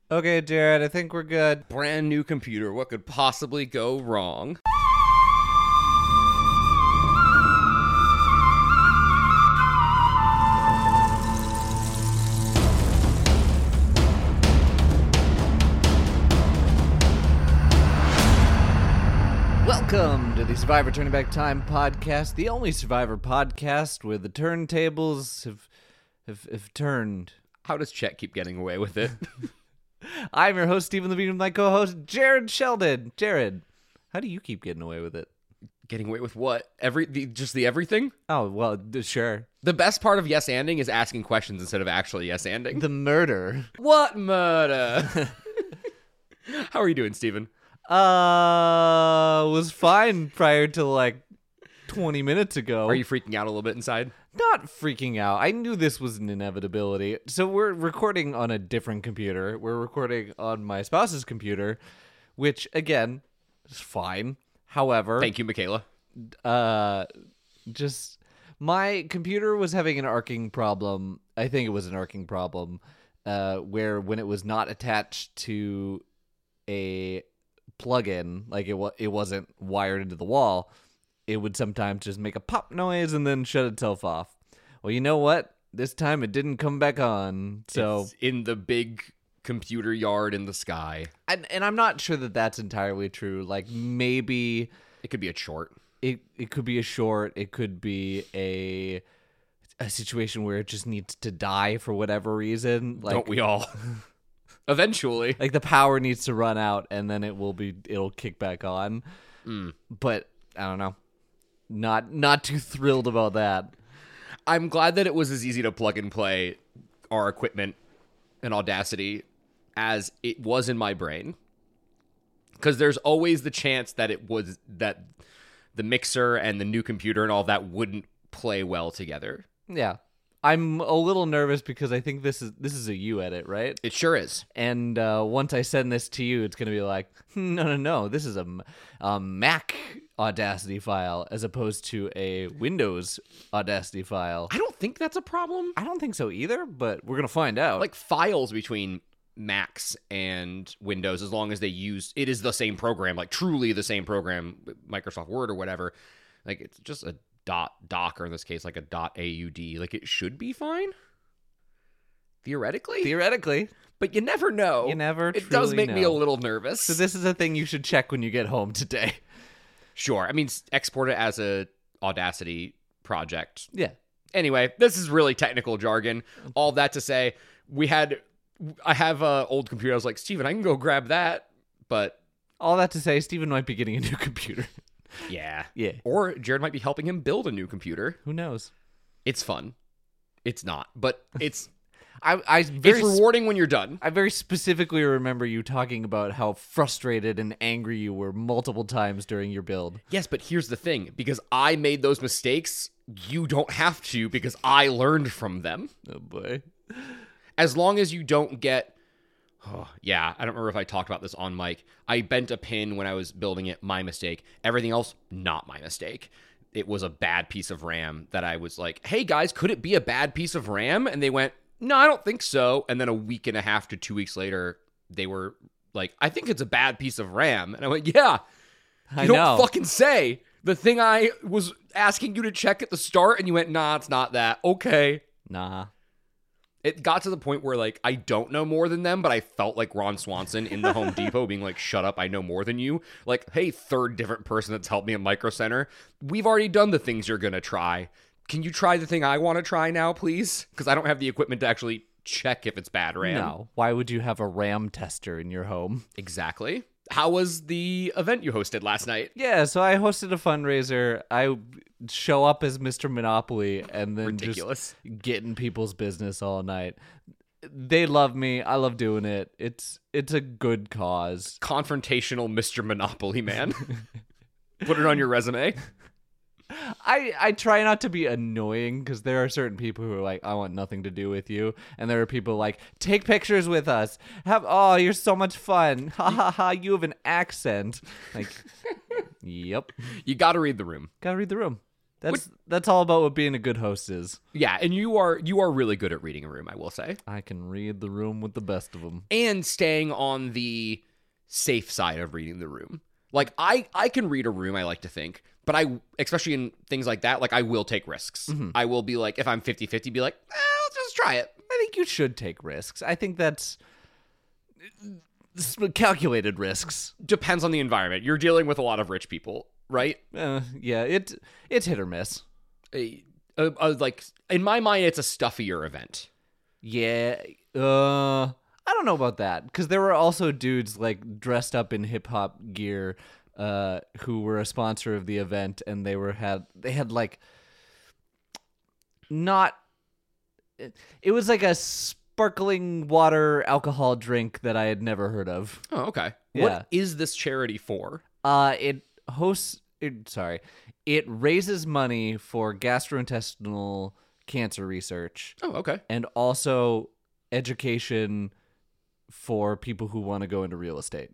Okay, Jared, I think we're good. Brand new computer. What could possibly go wrong? Welcome to the Survivor Turning Back Time podcast, the only Survivor podcast where the turntables have turned. How does Chet keep getting away with it? I'm your host, Stephen Levine, with my co-host, Jared Sheldon. Jared, how do you keep getting away with it? Getting away with what? Just the everything? Oh, well, sure. The best part of yes-anding is asking questions instead of actually yes-anding. The murder. What murder? How are you doing, Stephen? Was fine prior to like 20 minutes ago. Are you freaking out a little bit inside? Not freaking out. I knew this was an inevitability. So we're recording on a different computer. We're recording on my spouse's computer, which, again, is fine. However... Thank you, Michaela. Just... My computer was having an arcing problem. I think it was an arcing problem, where when it was not attached to a plug-in, like it wasn't wired into the wall, it would sometimes just make a pop noise and then shut itself off. Well, you know what? This time it didn't come back on. So it's in the big computer yard in the sky. And I'm not sure that that's entirely true. Like, maybe it could be a short. It could be a short. It could be a situation where it just needs to die for whatever reason. Like, don't we all? Eventually. Like, the power needs to run out and then it'll kick back on. But I don't know. Not too thrilled about that. I'm glad that it was as easy to plug and play our equipment in Audacity as it was in my brain. Because there's always the chance that that the mixer and the new computer and all that wouldn't play well together. Yeah. I'm a little nervous because I think this is a you edit, right? It sure is. And once I send this to you, it's going to be like, no, this is a Mac Audacity file as opposed to a Windows Audacity file. I don't think that's a problem. I don't think so either, but we're going to find out. Like, files between Macs and Windows, as long as they use, it is the same program, like truly the same program, Microsoft Word or whatever. Like, it's just a doc, or in this case, like a .aud. Like, it should be fine. Theoretically. But you never know. It does make me a little nervous. So this is a thing you should check when you get home today. Sure. I mean, export it as a Audacity project. Yeah. Anyway, this is really technical jargon. All that to say, I have an old computer. I was like, Steven, I can go grab that. But all that to say, Steven might be getting a new computer. Yeah. Yeah. Or Jared might be helping him build a new computer. Who knows? It's fun. It's not, but it's it's rewarding when you're done. I very specifically remember you talking about how frustrated and angry you were multiple times during your build. Yes, but here's the thing. Because I made those mistakes, you don't have to, because I learned from them. Oh, boy. As long as you don't get... Oh, yeah, I don't remember if I talked about this on mic. I bent a pin when I was building it. My mistake. Everything else, not my mistake. It was a bad piece of RAM that I was like, hey, guys, could it be a bad piece of RAM? And they went, no, I don't think so. And then a week and a half to 2 weeks later, they were like, I think it's a bad piece of RAM. And I went, yeah, you don't fucking say. The thing I was asking you to check at the start, and you went, nah, it's not that. Okay. Nah. It got to the point where, like, I don't know more than them, but I felt like Ron Swanson in the Home Depot being like, shut up, I know more than you. Like, hey, third different person that's helped me at Micro Center. We've already done the things you're going to try. Can you try the thing I want to try now, please? Because I don't have the equipment to actually check if it's bad RAM. No. Why would you have a RAM tester in your home? Exactly. How was the event you hosted last night? Yeah, so I hosted a fundraiser. I show up as Mr. Monopoly and then just get in people's business all night. They love me. I love doing it. It's a good cause. Confrontational Mr. Monopoly man. Put it on your resume. I try not to be annoying because there are certain people who are like, I want nothing to do with you. And there are people like, take pictures with us. You're so much fun. Ha ha ha, you have an accent. Like, yep. You got to read the room. Gotta read the room. That's all about what being a good host is. Yeah, and you are really good at reading a room, I will say. I can read the room with the best of them. And staying on the safe side of reading the room. Like, I can read a room, I like to think, but especially in things like that, like, I will take risks. I will be like, if I'm 50-50, be like, let's just try it. I think you should take risks. I think that's calculated risks. Depends on the environment. You're dealing with a lot of rich people, right? Yeah, it's hit or miss. Like, in my mind, it's a stuffier event. Yeah, I don't know about that, because there were also dudes like dressed up in hip hop gear, who were a sponsor of the event, and they had like not. It was like a sparkling water alcohol drink that I had never heard of. Oh, okay. Yeah. What is this charity for? It raises money for gastrointestinal cancer research. Oh, okay. And also education for people who want to go into real estate.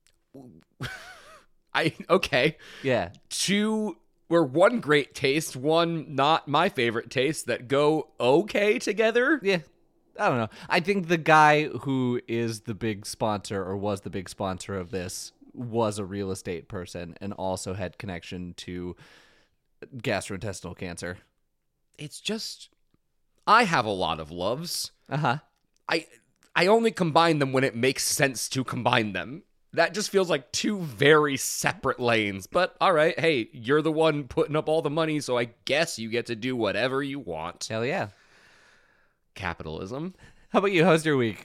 Okay. Yeah. We're one great taste, one not my favorite taste that go okay together. Yeah. I don't know. I think the guy who is the big sponsor, or was the big sponsor of this, was a real estate person and also had connection to gastrointestinal cancer. It's just, I have a lot of loves. Uh-huh. I only combine them when it makes sense to combine them. That just feels like two very separate lanes. But all right, hey, you're the one putting up all the money, so I guess you get to do whatever you want. Hell yeah. Capitalism. How about you? How's your week?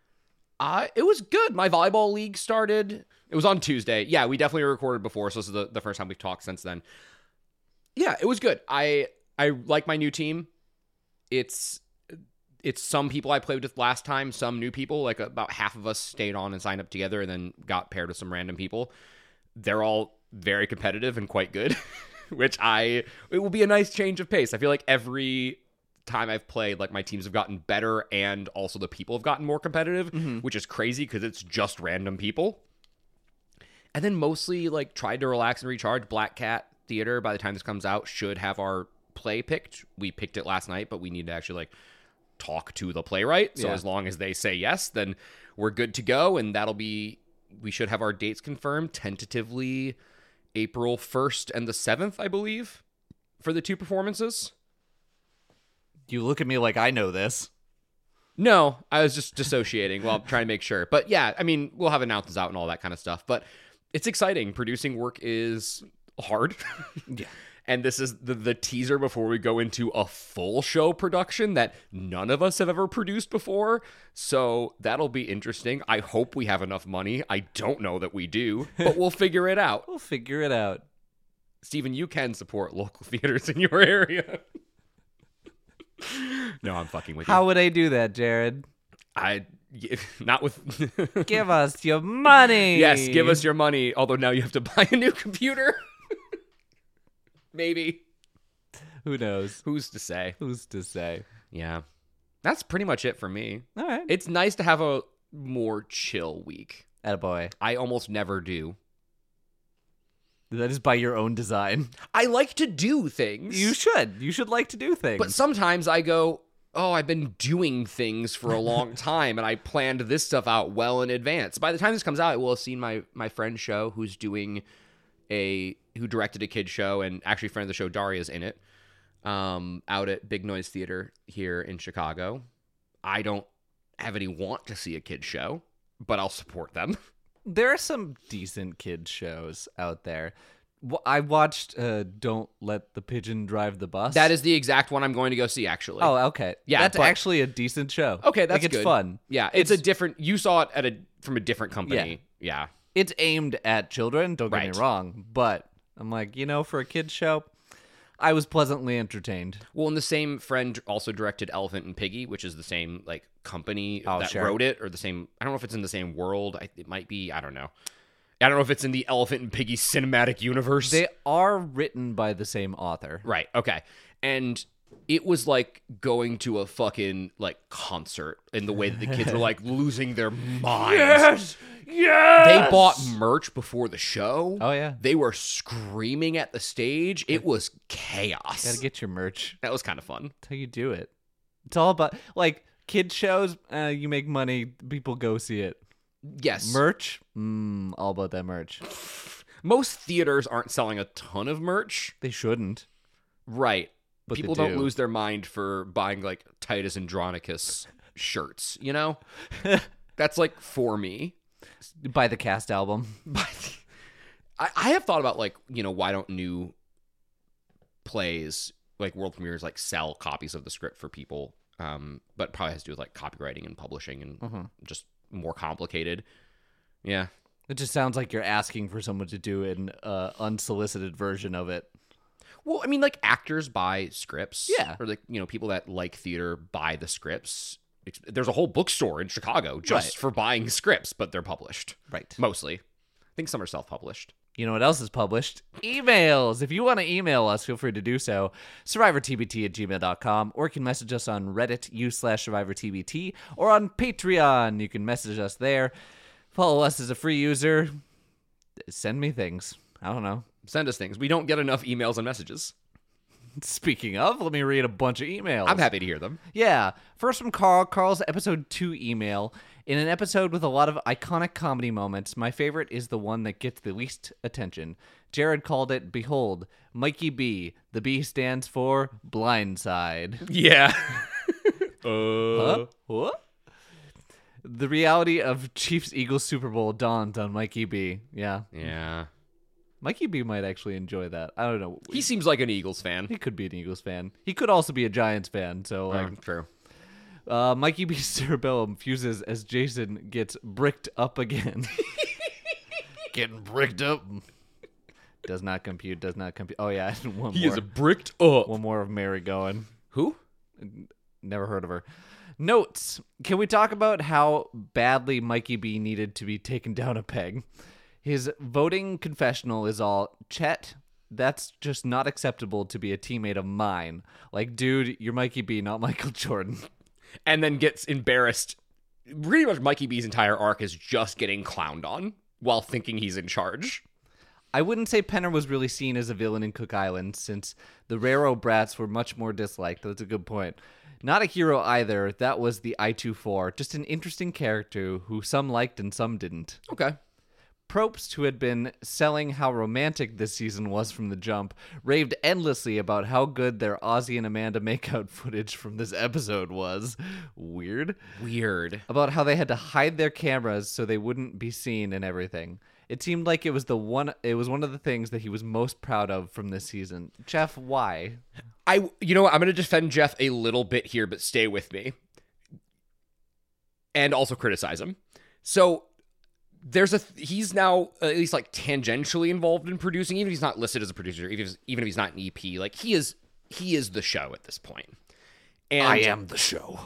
It was good. My volleyball league started. It was on Tuesday. Yeah, we definitely recorded before, so this is the first time we've talked since then. Yeah, it was good. I like my new team. It's some people I played with last time, some new people. Like, about half of us stayed on and signed up together and then got paired with some random people. They're all very competitive and quite good, it will be a nice change of pace. I feel like every time I've played, like, my teams have gotten better and also the people have gotten more competitive, which is crazy because it's just random people. And then mostly, like, tried to relax and recharge. Black Cat Theater, by the time this comes out, should have our play picked. We picked it last night, but we need to actually, like, talk to the playwright. So as long as they say yes, then we're good to go. And we should have our dates confirmed tentatively April 1st and the 7th, I believe, for the two performances. You look at me like I know this. No, I was just dissociating while trying to make sure. But yeah, I mean, we'll have announcements out and all that kind of stuff. But it's exciting. Producing work is hard. Yeah. And this is the teaser before we go into a full show production that none of us have ever produced before. So that'll be interesting. I hope we have enough money. I don't know that we do, but we'll figure it out. We'll figure it out. Steven, you can support local theaters in your area. No, I'm fucking with you. How would I do that, Jared? Not with... Give us your money. Yes, give us your money. Although now you have to buy a new computer. Maybe. Who knows? Who's to say? Who's to say? Yeah. That's pretty much it for me. All right. It's nice to have a more chill week. Attaboy. I almost never do. That is by your own design. I like to do things. You should. You should like to do things. But sometimes I go, oh, I've been doing things for a long time, and I planned this stuff out well in advance. By the time this comes out, I will have seen my friend's show who's doing who directed a kid's show, and actually friend of the show, Daria's in it, out at Big Noise Theater here in Chicago. I don't have any want to see a kid's show, but I'll support them. There are some decent kids shows out there. I watched Don't Let the Pigeon Drive the Bus. That is the exact one I'm going to go see, actually. Oh, okay. Yeah, that's actually a decent show. Okay, that's like, it's good. fun. Yeah, it's a different... You saw it from a different company. Yeah. It's aimed at children, don't get Right. me wrong, but I'm like, for a kid's show, I was pleasantly entertained. Well, and the same friend also directed Elephant and Piggy, which is the same company that sure. wrote it, or the same. I don't know if it's in the same world. It might be. I don't know. I don't know if it's in the Elephant and Piggy cinematic universe. They are written by the same author. Right. Okay. And it was like going to a fucking concert in the way that the kids were losing their minds. Yes! They bought merch before the show. Oh, yeah. They were screaming at the stage. It was chaos. Gotta get your merch. That was kind of fun. That's how you do it. It's all about, like, kid shows, you make money, people go see it. Yes. Merch? All about that merch. Most theaters aren't selling a ton of merch. They shouldn't. Right. But People they don't do. lose their mind for buying, like, Titus Andronicus shirts, you know? That's, like, for me. Buy the cast album. I have thought about, like, you know, why don't new plays, like world premieres, like, sell copies of the script for people? But probably has to do with, like, copywriting and publishing and just more complicated. Yeah. It just sounds like you're asking for someone to do an unsolicited version of it. Well, I mean, like, actors buy scripts. Yeah. Or, like, you know, people that like theater buy the scripts. There's a whole bookstore in Chicago just for buying scripts, but they're published. Right. Mostly. I think some are self-published. You know what else is published? Emails. If you want to email us, feel free to do so. SurvivorTBT@gmail.com, or you can message us on Reddit, u/SurvivorTBT, or on Patreon. You can message us there. Follow us as a free user. Send me things. I don't know. Send us things. We don't get enough emails and messages. Speaking of, let me read a bunch of emails. I'm happy to hear them. Yeah. First from Carl. Carl's episode 2 email. In an episode with a lot of iconic comedy moments, my favorite is the one that gets the least attention. Jared called it, behold, Mikey B. The B stands for blindside. Yeah. Huh? What? The reality of Chiefs-Eagles Super Bowl dawned on Mikey B. Yeah. Yeah. Mikey B might actually enjoy that. I don't know. He seems like an Eagles fan. He could be an Eagles fan. He could also be a Giants fan. So, like, True. Mikey B's cerebellum fuses as Jason gets bricked up again. Getting bricked up. Does not compute. Oh, yeah. One He more. is bricked up. One more of Mary going. Who? Never heard of her. Notes. Can we talk about how badly Mikey B needed to be taken down a peg? His voting confessional is all, Chet, that's just not acceptable to be a teammate of mine. Like, dude, you're Mikey B, not Michael Jordan. And then gets embarrassed. Pretty much Mikey B's entire arc is just getting clowned on while thinking he's in charge. I wouldn't say Penner was really seen as a villain in Cook Island, since the Raro brats were much more disliked. That's a good point. Not a hero either. That was the I-24. Just an interesting character who some liked and some didn't. Okay. Probst, who had been selling how romantic this season was from the jump, raved endlessly about how good their Ozzy and Amanda makeout footage from this episode was. Weird. About how they had to hide their cameras so they wouldn't be seen and everything. It seemed like it was one of the things that he was most proud of from this season. Jeff, why? You know what? I'm going to defend Jeff a little bit here, but stay with me. And also criticize him. So he's now at least like tangentially involved in producing, even if he's not listed as a producer, even if he's not an EP. Like he is the show at this point. And I am the show.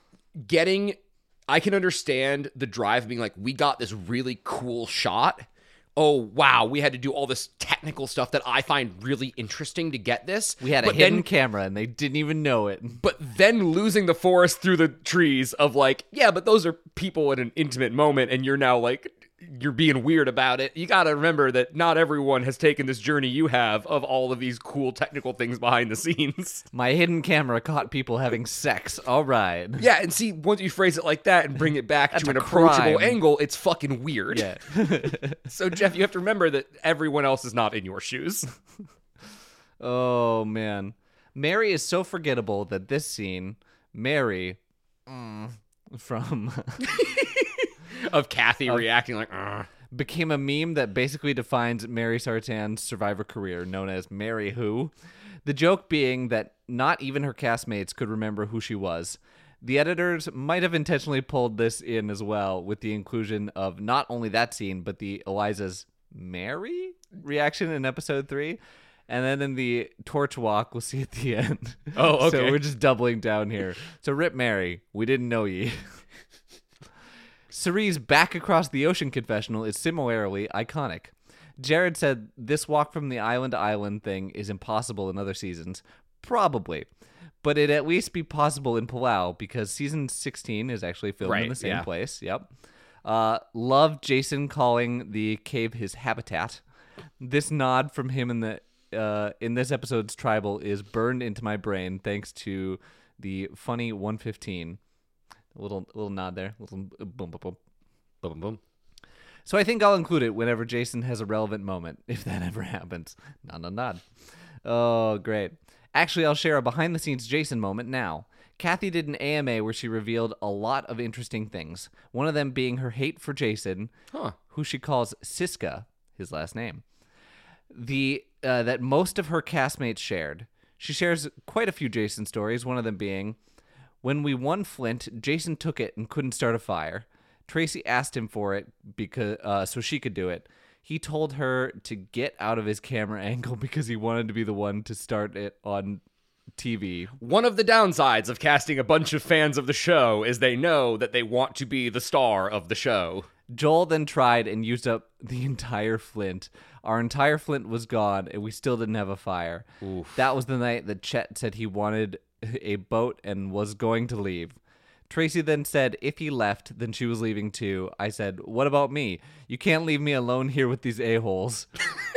I can understand the drive of being like, we got this really cool shot. Oh, wow, we had to do all this technical stuff that I find really interesting to get this. We had a hidden camera, and they didn't even know it. But then losing the forest through the trees of like, yeah, but those are people in an intimate moment, and you're now like, you're being weird about it. You got to remember that not everyone has taken this journey you have of all of these cool technical things behind the scenes. My hidden camera caught people having sex. All right. Yeah, and see, once you phrase it like that and bring it back That's to an a approachable crime. angle, it's fucking weird. Yeah. So, Jeff, you have to remember that everyone else is not in your shoes. Oh, man. Mary is so forgettable that this scene, Mary, from... Of Kathy reacting like, "Ugh." became a meme that basically defines Mary Sartan's Survivor career, known as Mary Who. The joke being that not even her castmates could remember who she was. The editors might have intentionally pulled this in as well, with the inclusion of not only that scene, but the Eliza's Mary reaction in episode 3. And then in the torch walk, we'll see at the end. Oh, okay. So we're just doubling down here. So rip Mary, we didn't know ye. Cerie's back across the ocean confessional is similarly iconic. Jared said this walk from the island to island thing is impossible in other seasons. Probably. But it'd at least be possible in Palau because season 16 is actually filmed in the same place. Yep. Loved Jason calling the cave his habitat. This nod from him in this episode's tribal is burned into my brain thanks to the funny 115. A little nod there. Little boom, boom, boom. Boom, boom. So I think I'll include it whenever Jason has a relevant moment, if that ever happens. Nod. Oh, great. Actually, I'll share a behind-the-scenes Jason moment now. Kathy did an AMA where she revealed a lot of interesting things. One of them being her hate for Jason, who she calls Siska, his last name. That most of her castmates shared. She shares quite a few Jason stories, one of them being, when we won Flint, Jason took it and couldn't start a fire. Tracy asked him for it because so she could do it. He told her to get out of his camera angle because he wanted to be the one to start it on TV. One of the downsides of casting a bunch of fans of the show is they know that they want to be the star of the show. Joel then tried and used up the entire Flint. Our entire Flint was gone, and we still didn't have a fire. Oof. That was the night that Chet said he wanted a boat and was going to leave. Tracy then said if he left, then she was leaving too. I said, what about me? You can't leave me alone here with these a-holes.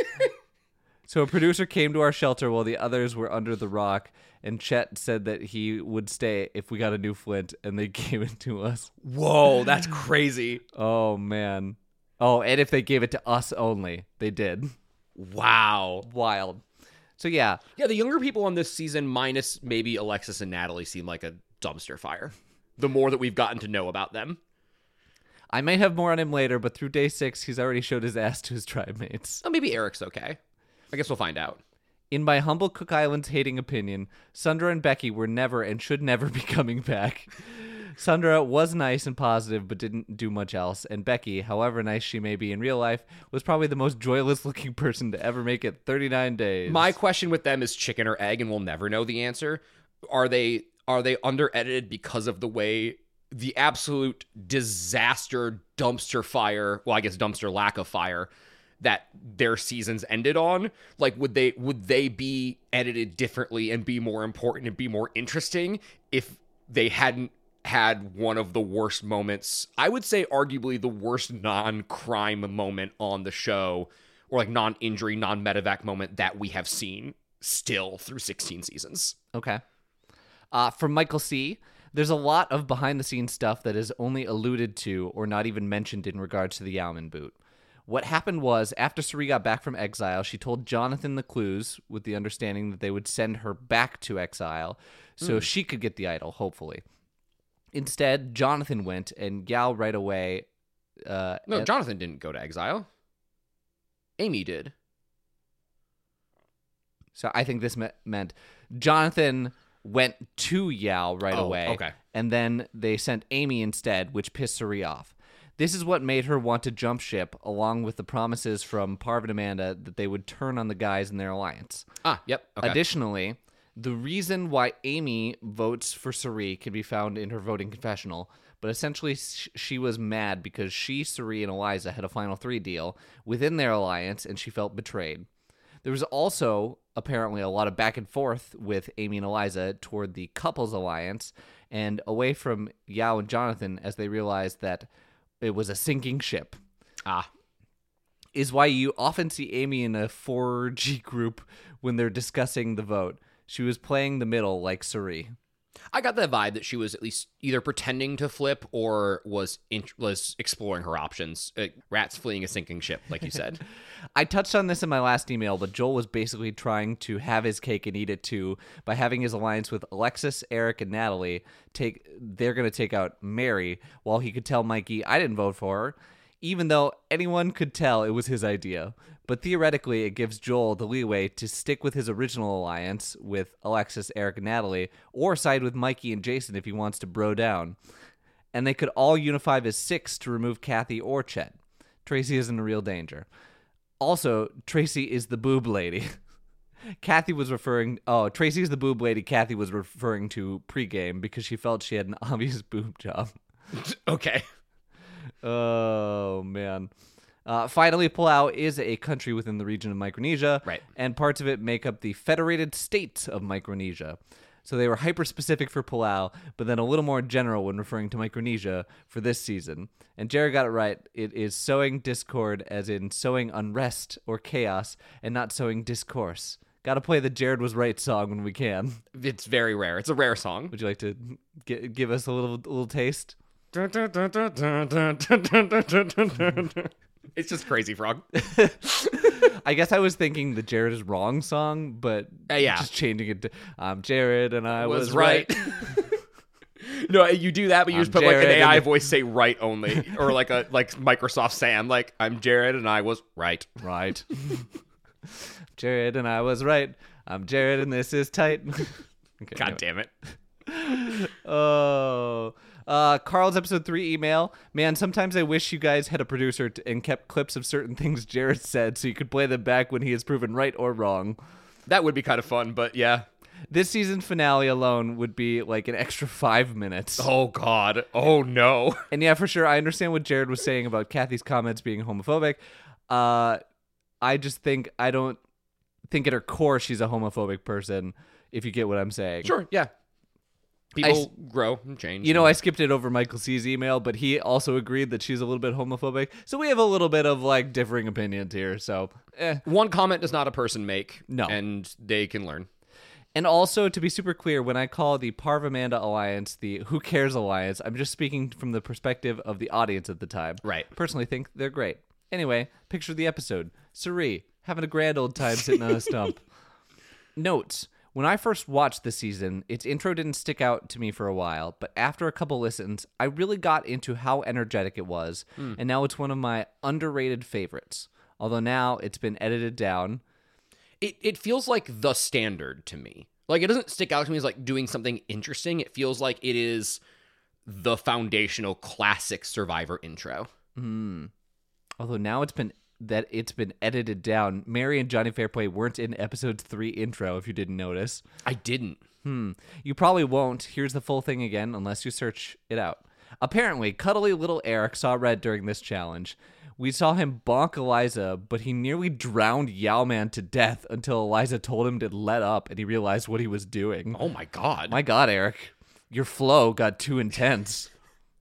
So a producer came to our shelter while the others were under the rock, and Chet said that he would stay if we got a new Flint, and they gave it to us. Whoa, that's crazy. Oh, man. Oh, and if they gave it to us only. They did. Wow. Wild. So, yeah. Yeah, the younger people on this season, minus maybe Alexis and Natalie, seem like a dumpster fire. The more that we've gotten to know about them. I may have more on him later, but through day 6, he's already showed his ass to his tribe mates. Oh, maybe Eric's okay. I guess we'll find out. In my humble Cook Islands hating opinion, Sundra and Becky were never and should never be coming back. Sundra was nice and positive, but didn't do much else. And Becky, however nice she may be in real life, was probably the most joyless-looking person to ever make it 39 days. My question with them is chicken or egg, and we'll never know the answer. Are they under-edited because of the way the absolute disaster dumpster fire, well, I guess dumpster lack of fire, that their seasons ended on? Like, would they be edited differently and be more important and be more interesting if they hadn't had one of the worst moments, I would say arguably the worst non-crime moment on the show, or like non-injury, non-medevac moment that we have seen still through 16 seasons? Okay. From Michael C., there's a lot of behind-the-scenes stuff that is only alluded to or not even mentioned in regards to the Yauman boot. What happened was, after Cirie got back from exile, she told Jonathan the clues with the understanding that they would send her back to exile so she could get the idol, hopefully. Instead, Jonathan went, and Yao right away... No, Jonathan didn't go to exile. Amy did. So I think this meant Jonathan went to Yao right away. Okay. And then they sent Amy instead, which pissed Cirie off. This is what made her want to jump ship, along with the promises from Parv and Amanda that they would turn on the guys in their alliance. Yep. Okay. Additionally, the reason why Amy votes for Cirie can be found in her voting confessional, but essentially she was mad because she, Cirie, and Eliza had a Final 3 deal within their alliance, and she felt betrayed. There was also apparently a lot of back and forth with Amy and Eliza toward the couple's alliance and away from Yao and Jonathan as they realized that it was a sinking ship. Is why you often see Amy in a 4G group when they're discussing the vote. She was playing the middle like Cirie. I got the vibe that she was at least either pretending to flip or was exploring her options. Rats fleeing a sinking ship, like you said. I touched on this in my last email, but Joel was basically trying to have his cake and eat it too by having his alliance with Alexis, Eric, and Natalie. They're going to take out Mary, while he could tell Mikey, I didn't vote for her, even though anyone could tell it was his idea. But theoretically, it gives Joel the leeway to stick with his original alliance with Alexis, Eric, and Natalie, or side with Mikey and Jason if he wants to bro down. And they could all unify as 6 to remove Kathy or Chet. Tracy isn't a real danger. Also, Tracy is the boob lady. Tracy is the boob lady Kathy was referring to pregame because she felt she had an obvious boob job. Okay. Oh, man. Finally, Palau is a country within the region of Micronesia, right? And parts of it make up the Federated States of Micronesia. So they were hyper-specific for Palau, but then a little more general when referring to Micronesia for this season. And Jared got it right. It is sowing discord as in sowing unrest or chaos and not sowing discourse. Gotta play the Jared Was Right song when we can. It's very rare. It's a rare song. Would you like to give us a little taste? It's just Crazy Frog. I guess I was thinking the Jared Is Wrong song, but yeah. just changing it to I'm Jared and I was right. No, you do that, but you just put Jared like an AI and- voice say right only, or like Microsoft Sam, like I'm Jared and I was right. Right. Jared and I was right. I'm Jared and this is tight. Okay, God damn it. Oh. Carl's episode 3 email. Man, sometimes I wish you guys had a producer and kept clips of certain things Jared said so you could play them back when he is proven right or wrong. That would be kind of fun, but yeah. This season finale alone would be like an extra 5 minutes. Oh, God. Oh, no. And yeah, for sure, I understand what Jared was saying about Kathy's comments being homophobic. I just think, I don't think at her core she's a homophobic person, if you get what I'm saying. Sure, yeah. People grow and change. You know, I skipped it over Michael C's email, but he also agreed that she's a little bit homophobic. So we have a little bit of like differing opinions here. So, one comment does not a person make. No. And they can learn. And also, to be super clear, when I call the Parv Amanda Alliance the Who Cares Alliance, I'm just speaking from the perspective of the audience at the time. Right. Personally think they're great. Anyway, picture the episode. Suri, having a grand old time sitting on a stump. Notes. When I first watched this season, its intro didn't stick out to me for a while, but after a couple listens, I really got into how energetic it was, and now it's one of my underrated favorites. Although now it's been edited down. It feels like the standard to me. Like, it doesn't stick out to me as like doing something interesting. It feels like it is the foundational classic Survivor intro. Although now it's been edited down. Mary and Johnny Fairplay weren't in episode 3 intro, if you didn't notice. I didn't. You probably won't. Here's the full thing again, unless you search it out. Apparently, cuddly little Eric saw red during this challenge. We saw him bonk Eliza, but he nearly drowned Yao-Man to death until Eliza told him to let up and he realized what he was doing. Oh my God. My God, Eric. Your flow got too intense.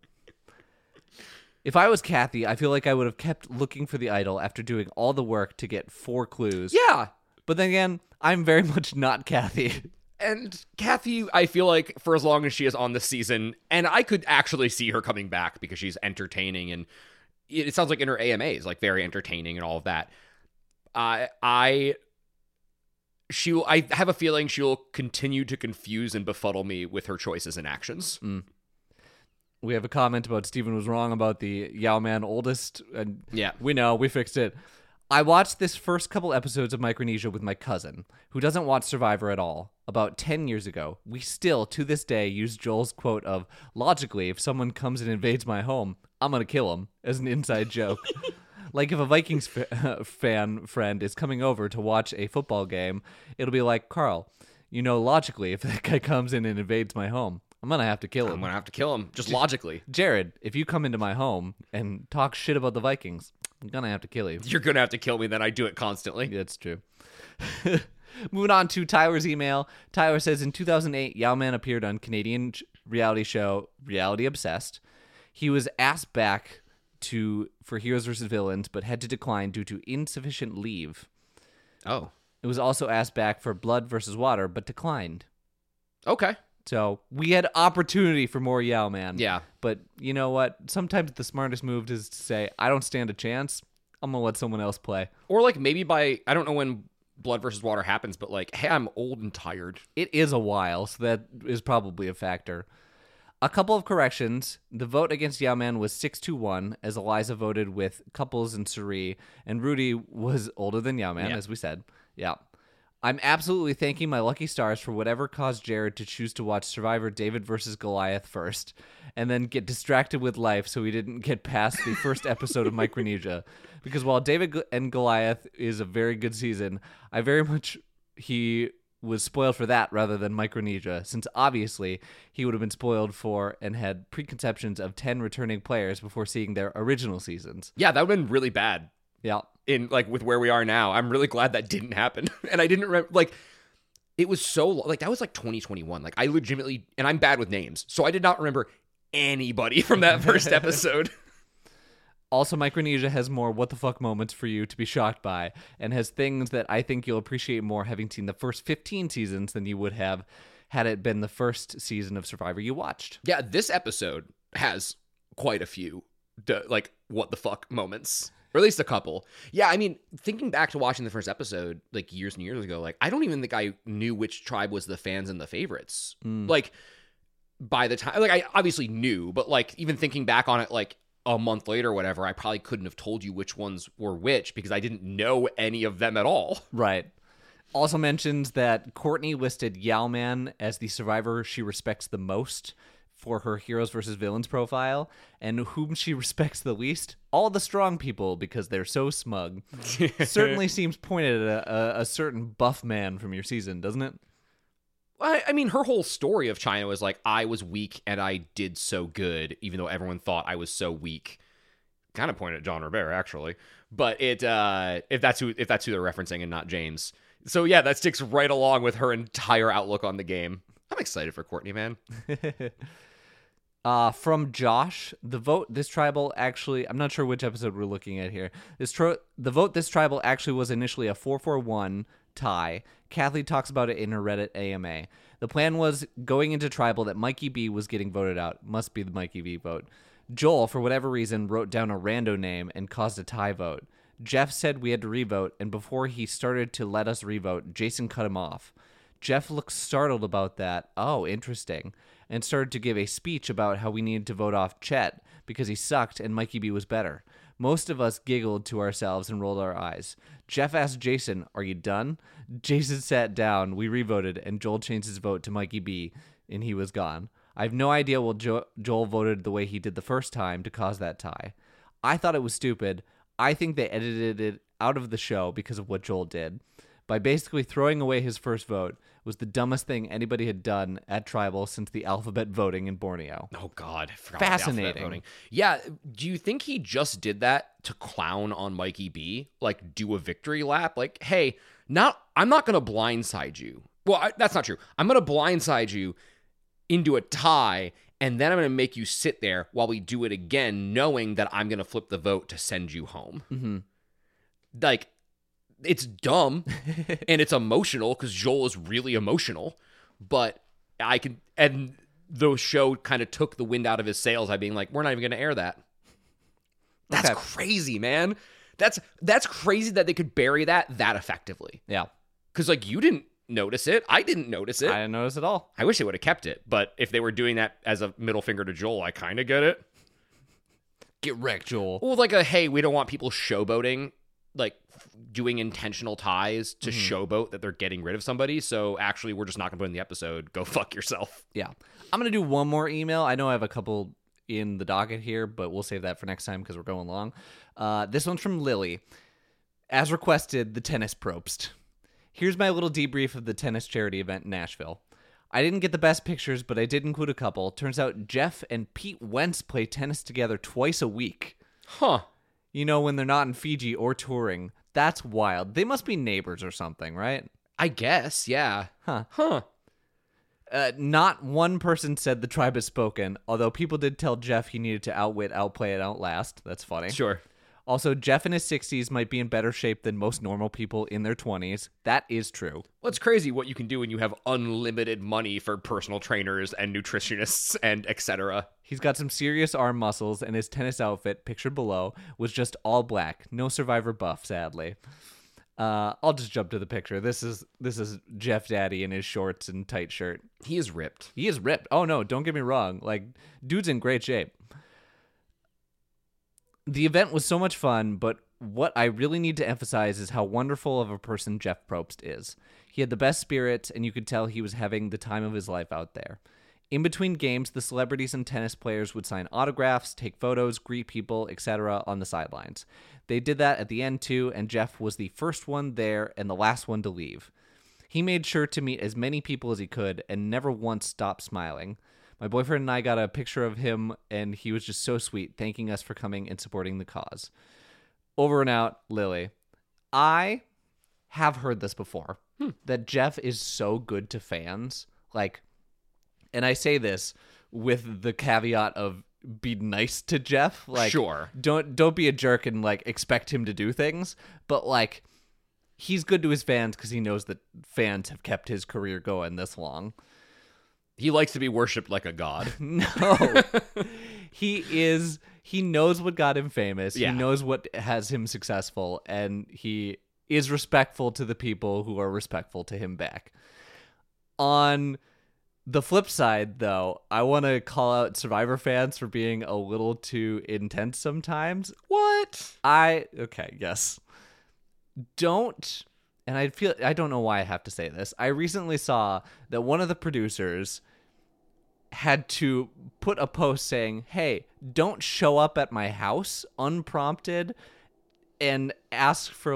If I was Kathy, I feel like I would have kept looking for the idol after doing all the work to get 4 clues. Yeah. But then again, I'm very much not Kathy. And Kathy, I feel like for as long as she is on this season, and I could actually see her coming back because she's entertaining, and it sounds like in her AMA is like very entertaining and all of that. I have a feeling she'll continue to confuse and befuddle me with her choices and actions. We have a comment about Steven was wrong about the Yao-Man oldest. And Yeah. we know, we fixed it. I watched this first couple episodes of Micronesia with my cousin, who doesn't watch Survivor at all, about 10 years ago. We still, to this day, use Joel's quote of, logically, if someone comes and invades my home, I'm going to kill him, as an inside joke. Like if a Vikings fan friend is coming over to watch a football game, it'll be like, Carl, you know, logically, if that guy comes in and invades my home, I'm going to have to kill him. I'm going to have to kill him, just logically. Jared, if you come into my home and talk shit about the Vikings, I'm going to have to kill you. You're going to have to kill me, then I do it constantly. That's true. Moving on to Tyler's email. Tyler says, in 2008, Yao-Man appeared on Canadian reality show Reality Obsessed. He was asked back for Heroes vs. Villains, but had to decline due to insufficient leave. Oh. It was also asked back for Blood vs. Water, but declined. Okay. So we had opportunity for more Yao-Man. Yeah. But you know what? Sometimes the smartest move is to say, I don't stand a chance. I'm going to let someone else play. Or like maybe I don't know when Blood versus Water happens, but like, hey, I'm old and tired. It is a while, so that is probably a factor. A couple of corrections. The vote against Yao-Man was 6-1, as Eliza voted with Couples and Suri, and Rudy was older than Yao-Man, as we said. Yeah. I'm absolutely thanking my lucky stars for whatever caused Jared to choose to watch Survivor David versus Goliath first, and then get distracted with life so he didn't get past the first episode of Micronesia. Because while David and Goliath is a very good season, I very much he was spoiled for that rather than Micronesia, since obviously he would have been spoiled for and had preconceptions of 10 returning players before seeing their original seasons. Yeah, that would have been really bad. Yeah. In like with where we are now, I'm really glad that didn't happen. And I didn't remember, like, It was so like that was like 2021. Like I legitimately, and I'm bad with names, so I did not remember anybody from that first episode. Also, Micronesia has more what the fuck moments for you to be shocked by, and has things that I think you'll appreciate more having seen the first 15 seasons than you would have had it been the first season of Survivor you watched. Yeah, this episode has quite a few like what the fuck moments. Or at least a couple. Yeah, I mean, thinking back to watching the first episode, like years and years ago, like I don't even think I knew which tribe was the fans and the favorites. Like by the time, like I obviously knew, but like even thinking back on it, like a month later or whatever, I probably couldn't have told you which ones were which because I didn't know any of them at all. Right. Also mentions that Courtney listed Yao-Man as the survivor she respects the most for her heroes versus villains profile, and whom she respects the least, all the strong people because they're so smug. Certainly seems pointed at a certain buff man from your season, doesn't it? I mean, her whole story of China was like, I was weak and I did so good, even though everyone thought I was so weak. Kind of pointed at John Robert, actually. But it if that's who they're referencing and not James. So yeah, that sticks right along with her entire outlook on the game. I'm excited for Courtney, man. From Josh, the vote this tribal actually, I'm not sure which episode we're looking at here. The vote this tribal actually was initially a 4-4-1 tie. Kathy talks about it in her Reddit AMA. The plan was going into tribal that Mikey B was getting voted out. Must be the Mikey B vote. Joel, for whatever reason, wrote down a rando name and caused a tie vote. Jeff said we had to revote, and before he started to let us revote, Jason cut him off. Jeff looked startled about that. Oh, interesting. And started to give a speech about how we needed to vote off Chet because he sucked and Mikey B was better. Most of us giggled to ourselves and rolled our eyes. Jeff asked Jason, "Are you done?" Jason sat down, we revoted, and Joel changed his vote to Mikey B, and he was gone. I have no idea what Joel voted the way he did the first time to cause that tie. I thought it was stupid. I think they edited it out of the show because of what Joel did. By basically throwing away his first vote was the dumbest thing anybody had done at Tribal since the alphabet voting in Borneo. Oh, God. I forgot about the alphabet voting. Yeah. Do you think he just did that to clown on Mikey B? Like, do a victory lap? Like, hey, I'm not going to blindside you. Well, that's not true. I'm going to blindside you into a tie, and then I'm going to make you sit there while we do it again, knowing that I'm going to flip the vote to send you home. Mm-hmm. Like, it's dumb and it's emotional because Joel is really emotional, but and the show kind of took the wind out of his sails by being like, we're not even going to air that. That's crazy, man. That's crazy that they could bury that effectively. Yeah. Because like you didn't notice it. I didn't notice it. I didn't notice at all. I wish they would have kept it, but if they were doing that as a middle finger to Joel, I kind of get it. Get wrecked, Joel. Well, like hey, we don't want people showboating, like doing intentional ties to showboat that they're getting rid of somebody. So actually, we're just not going to put in the episode. Go fuck yourself. Yeah. I'm going to do one more email. I know I have a couple in the docket here, but we'll save that for next time because we're going long. This one's from Lily. As requested, the tennis probst. Here's my little debrief of the tennis charity event in Nashville. I didn't get the best pictures, but I did include a couple. Turns out Jeff and Pete Wentz play tennis together twice a week. Huh. You know, when they're not in Fiji or touring. That's wild. They must be neighbors or something, right? I guess, yeah. Huh. Not one person said the tribe has spoken, although people did tell Jeff he needed to outwit, outplay, and outlast. That's funny. Sure. Also, Jeff in his 60s might be in better shape than most normal people in their 20s. That is true. Well, it's crazy what you can do when you have unlimited money for personal trainers and nutritionists and etc. He's got some serious arm muscles, and his tennis outfit, pictured below, was just all black. No Survivor buff, sadly. I'll just jump to the picture. This is Jeff Daddy in his shorts and tight shirt. He is ripped. He is ripped. Oh, no, don't get me wrong. Like, dude's in great shape. The event was so much fun, but what I really need to emphasize is how wonderful of a person Jeff Probst is. He had the best spirit, and you could tell he was having the time of his life out there. In between games, the celebrities and tennis players would sign autographs, take photos, greet people, etc. on the sidelines. They did that at the end too, and Jeff was the first one there and the last one to leave. He made sure to meet as many people as he could and never once stopped smiling. My boyfriend and I got a picture of him, and he was just so sweet, thanking us for coming and supporting the cause. Over and out, Lily. I have heard this before. that Jeff is so good to fans. Like, and I say this with the caveat of be nice to Jeff. Like, Sure. don't be a jerk and like expect him to do things. But like, he's good to his fans because he knows that fans have kept his career going this long. He likes to be worshipped like a god. No, he knows what got him famous. Yeah. He knows what has him successful, and he is respectful to the people who are respectful to him back. On the flip side, though, I want to call out Survivor fans for being a little too intense sometimes. What? Yes. Don't, and I don't know why I have to say this. I recently saw that one of the producers had to put a post saying, "Hey, don't show up at my house unprompted," and ask for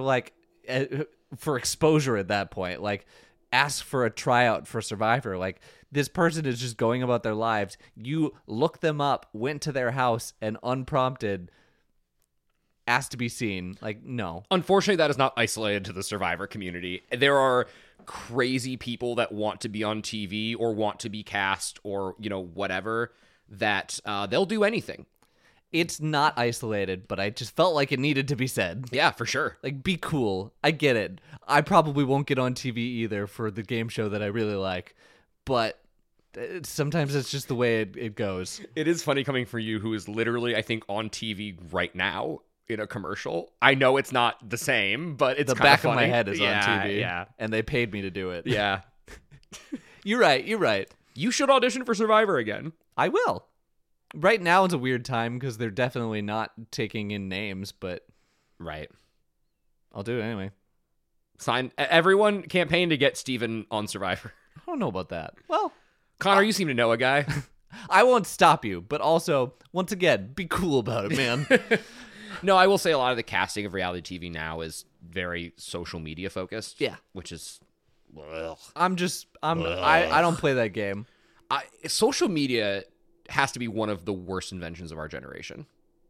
for exposure at that point. Like, ask for a tryout for Survivor. Like, this person is just going about their lives. You looked them up, went to their house, and unprompted asked to be seen. Like, no. Unfortunately, that is not isolated to the Survivor community. There are crazy people that want to be on TV or want to be cast or, whatever, that they'll do anything. It's not isolated, but I just felt like it needed to be said. Yeah, for sure. Like, be cool. I get it. I probably won't get on TV either for the game show that I really like, but sometimes it's just the way it goes. It is funny coming from you, who is literally, I think, on TV right now in a commercial. I know it's not the same, but it's the kind back of funny. of my head is on TV. Yeah, and they paid me to do it. yeah. You're right. You should audition for Survivor again. I will. Right now is a weird time because they're definitely not taking in names, but Right. I'll do it anyway. Sign everyone campaign to get Steven on Survivor. I don't know about that. Well, Connor, you seem to know a guy. I won't stop you, but also, once again, be cool about it, man. No, I will say a lot of the casting of reality TV now is very social media focused. Yeah. Which is... I don't play that game. Social media has to be one of the worst inventions of our generation.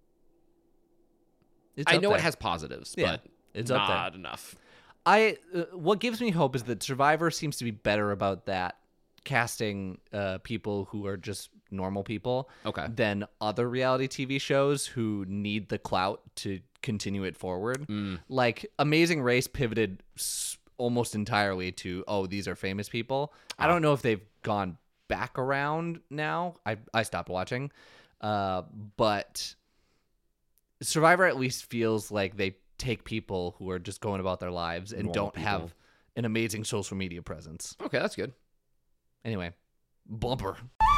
I know it has positives, Yeah, but it's up there. not enough. What gives me hope is that Survivor seems to be better about that, casting people who are just normal people Okay. than other reality TV shows who need the clout to continue it forward. Like Amazing Race pivoted almost entirely to, oh, these are famous people. I don't know if they've gone back around now. I stopped watching. But Survivor at least feels like they take people who are just going about their lives and Normal don't people. have an amazing social media presence. Okay, that's good. Anyway, bumper.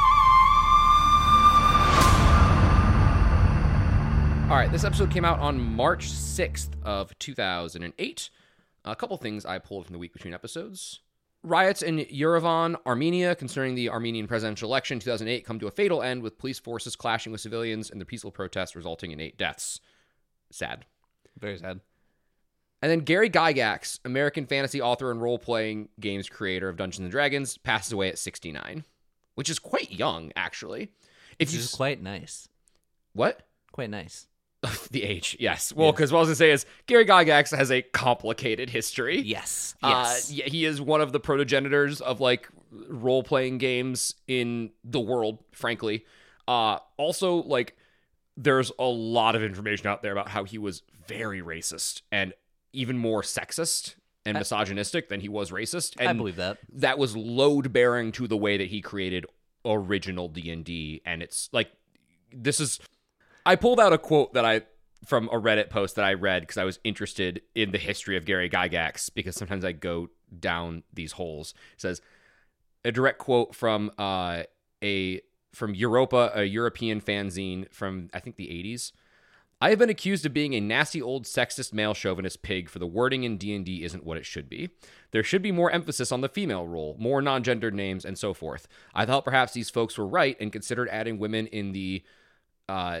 All right, this episode came out on March 6th of 2008. A couple things I pulled from the week between episodes. Riots in Yerevan, Armenia, concerning the Armenian presidential election 2008 come to a fatal end, with police forces clashing with civilians in the peaceful protests, resulting in 8 deaths. Sad. Very sad. And then Gary Gygax, American fantasy author and role-playing games creator of Dungeons & Dragons, passes away at 69, which is quite young, actually. Which is quite nice. What? Quite nice. The age, yes. Well, because what I was going to say is Gary Gygax has a complicated history. Yes. Yeah, he is one of the protogenitors of like role-playing games in the world, frankly. Also, like, there's a lot of information out there about how he was very racist and even more sexist and misogynistic than he was racist. And I believe that. that was load-bearing to the way that he created original D&D. And it's like, this is... I pulled out a quote from a Reddit post that I read because I was interested in the history of Gary Gygax, because sometimes I go down these holes. It says, a direct quote from Europa, a European fanzine from, I think, the 80s. I have been accused of being a nasty old sexist male chauvinist pig, for the wording in D&D isn't what it should be. There should be more emphasis on the female role, more non-gendered names, and so forth. I thought perhaps these folks were right and considered adding women in the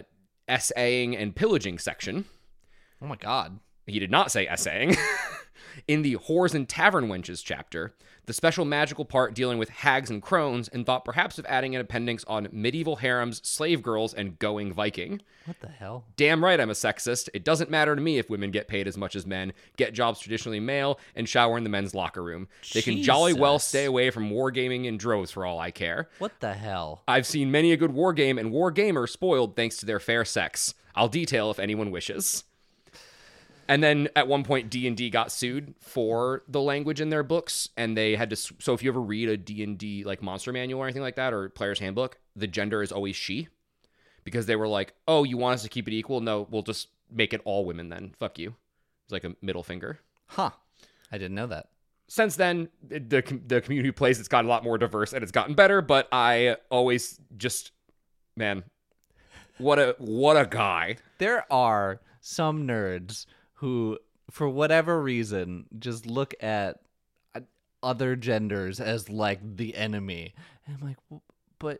essaying and pillaging section. Oh my God. He did not say essaying. in the Whores and Tavern Wenches chapter, the special magical part dealing with hags and crones, and thought perhaps of adding an appendix on medieval harems, slave girls, and going Viking. What the hell? Damn right I'm a sexist. It doesn't matter to me if women get paid as much as men, get jobs traditionally male, and shower in the men's locker room. They can jolly well Jesus. stay away from wargaming in droves for all I care. What the hell? I've seen many a good wargame and wargamer spoiled thanks to their fair sex. I'll detail if anyone wishes. And then at one point, D&D got sued for the language in their books, and they had to. So if you ever read a D&D like monster manual or anything like that, or player's handbook, the gender is always she, because they were like, "Oh, you want us to keep it equal? No, we'll just make it all women then. Fuck you." It's like a middle finger. Huh? I didn't know that. Since then, the community who plays it's gotten a lot more diverse and it's gotten better. But I always just, man, what a guy. There are some nerds who, for whatever reason, just look at other genders as like the enemy. And I'm like, but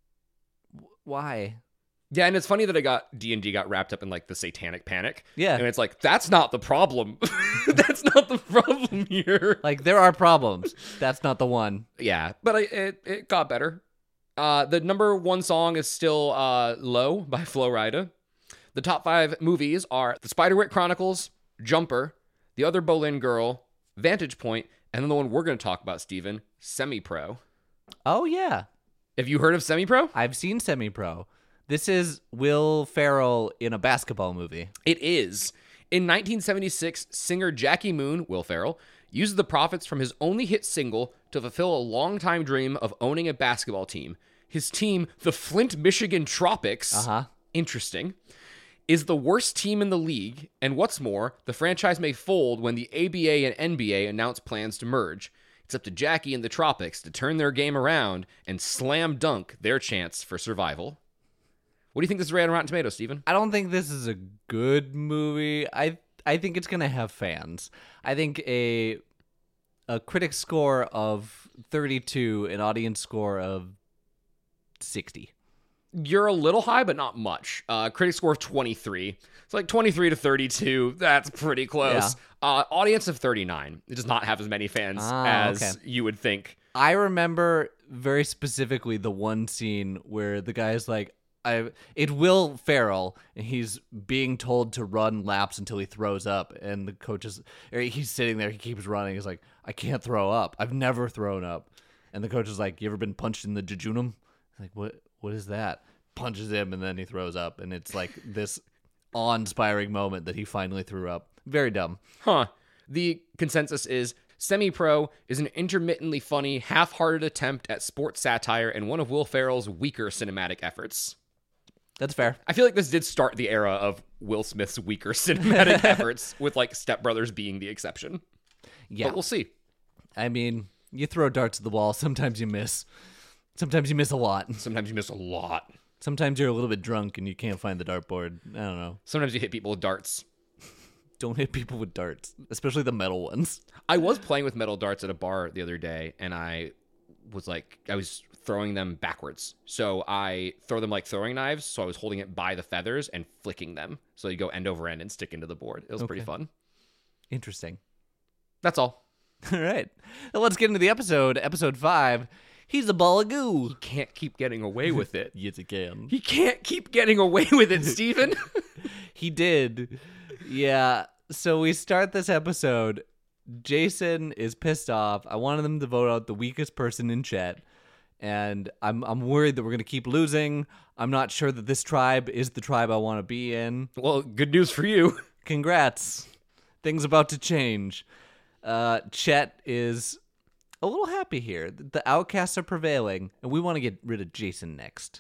why? Yeah, and it's funny that D&D got wrapped up in like the satanic panic. Yeah. And it's like, that's not the problem. That's not the problem here. Like, there are problems. That's not the one. Yeah, but it got better. The number one song is still Low by Flo Rida. The top 5 movies are The Spiderwick Chronicles, Jumper, The Other Boleyn Girl, Vantage Point, and then the one we're going to talk about, Steven, Semi-Pro. Oh, yeah. Have you heard of Semi-Pro? I've seen Semi-Pro. This is Will Ferrell in a basketball movie. It is. In 1976, singer Jackie Moon, Will Ferrell, used the profits from his only hit single to fulfill a longtime dream of owning a basketball team. His team, the Flint, Michigan Tropics, interesting, is the worst team in the league, and what's more, the franchise may fold when the ABA and NBA announce plans to merge. It's up to Jackie and the Tropics to turn their game around and slam dunk their chance for survival. What do you think this is rated on Rotten Tomatoes, Steven? I don't think this is a good movie. I think it's gonna have fans. I think a critic score of 32, an audience score of 60. You're a little high, but not much. Critic score of 23. It's like 23 to 32. That's pretty close. Audience of 39. It does not have as many fans as you would think. I remember very specifically the one scene where the guy's like, it Will Ferrell, and he's being told to run laps until he throws up, and the coach he's sitting there, he keeps running, he's like, I can't throw up. I've never thrown up. And the coach is like, you ever been punched in the jejunum? Like, what is that? Punches him, and then he throws up, and it's like this awe-inspiring moment that he finally threw up. Very dumb. Huh. The consensus is Semi-Pro is an intermittently funny, half-hearted attempt at sports satire and one of Will Ferrell's weaker cinematic efforts. That's fair. I feel like this did start the era of Will Smith's weaker cinematic efforts, with like Step Brothers being the exception. Yeah. But we'll see. I mean, you throw darts at the wall, sometimes you miss. Sometimes you miss a lot. Sometimes you miss a lot. Sometimes you're a little bit drunk and you can't find the dartboard. I don't know. Sometimes you hit people with darts. Don't hit people with darts, especially the metal ones. I was playing with metal darts at a bar the other day, and I was throwing them backwards. So I throw them like throwing knives. So I was holding it by the feathers and flicking them. So you go end over end and stick into the board. It was pretty fun. Interesting. That's all. All right. Well, let's get into the episode. Episode 5. He's a ball of goo. He can't keep getting away with it. Yes, he can. He can't keep getting away with it, Steven. He did. Yeah. So we start this episode. Jason is pissed off. I wanted them to vote out the weakest person in chat. And I'm worried that we're going to keep losing. I'm not sure that this tribe is the tribe I want to be in. Well, good news for you. Congrats. Things about to change. Chet is a little happy here. The outcasts are prevailing, and we want to get rid of Jason next.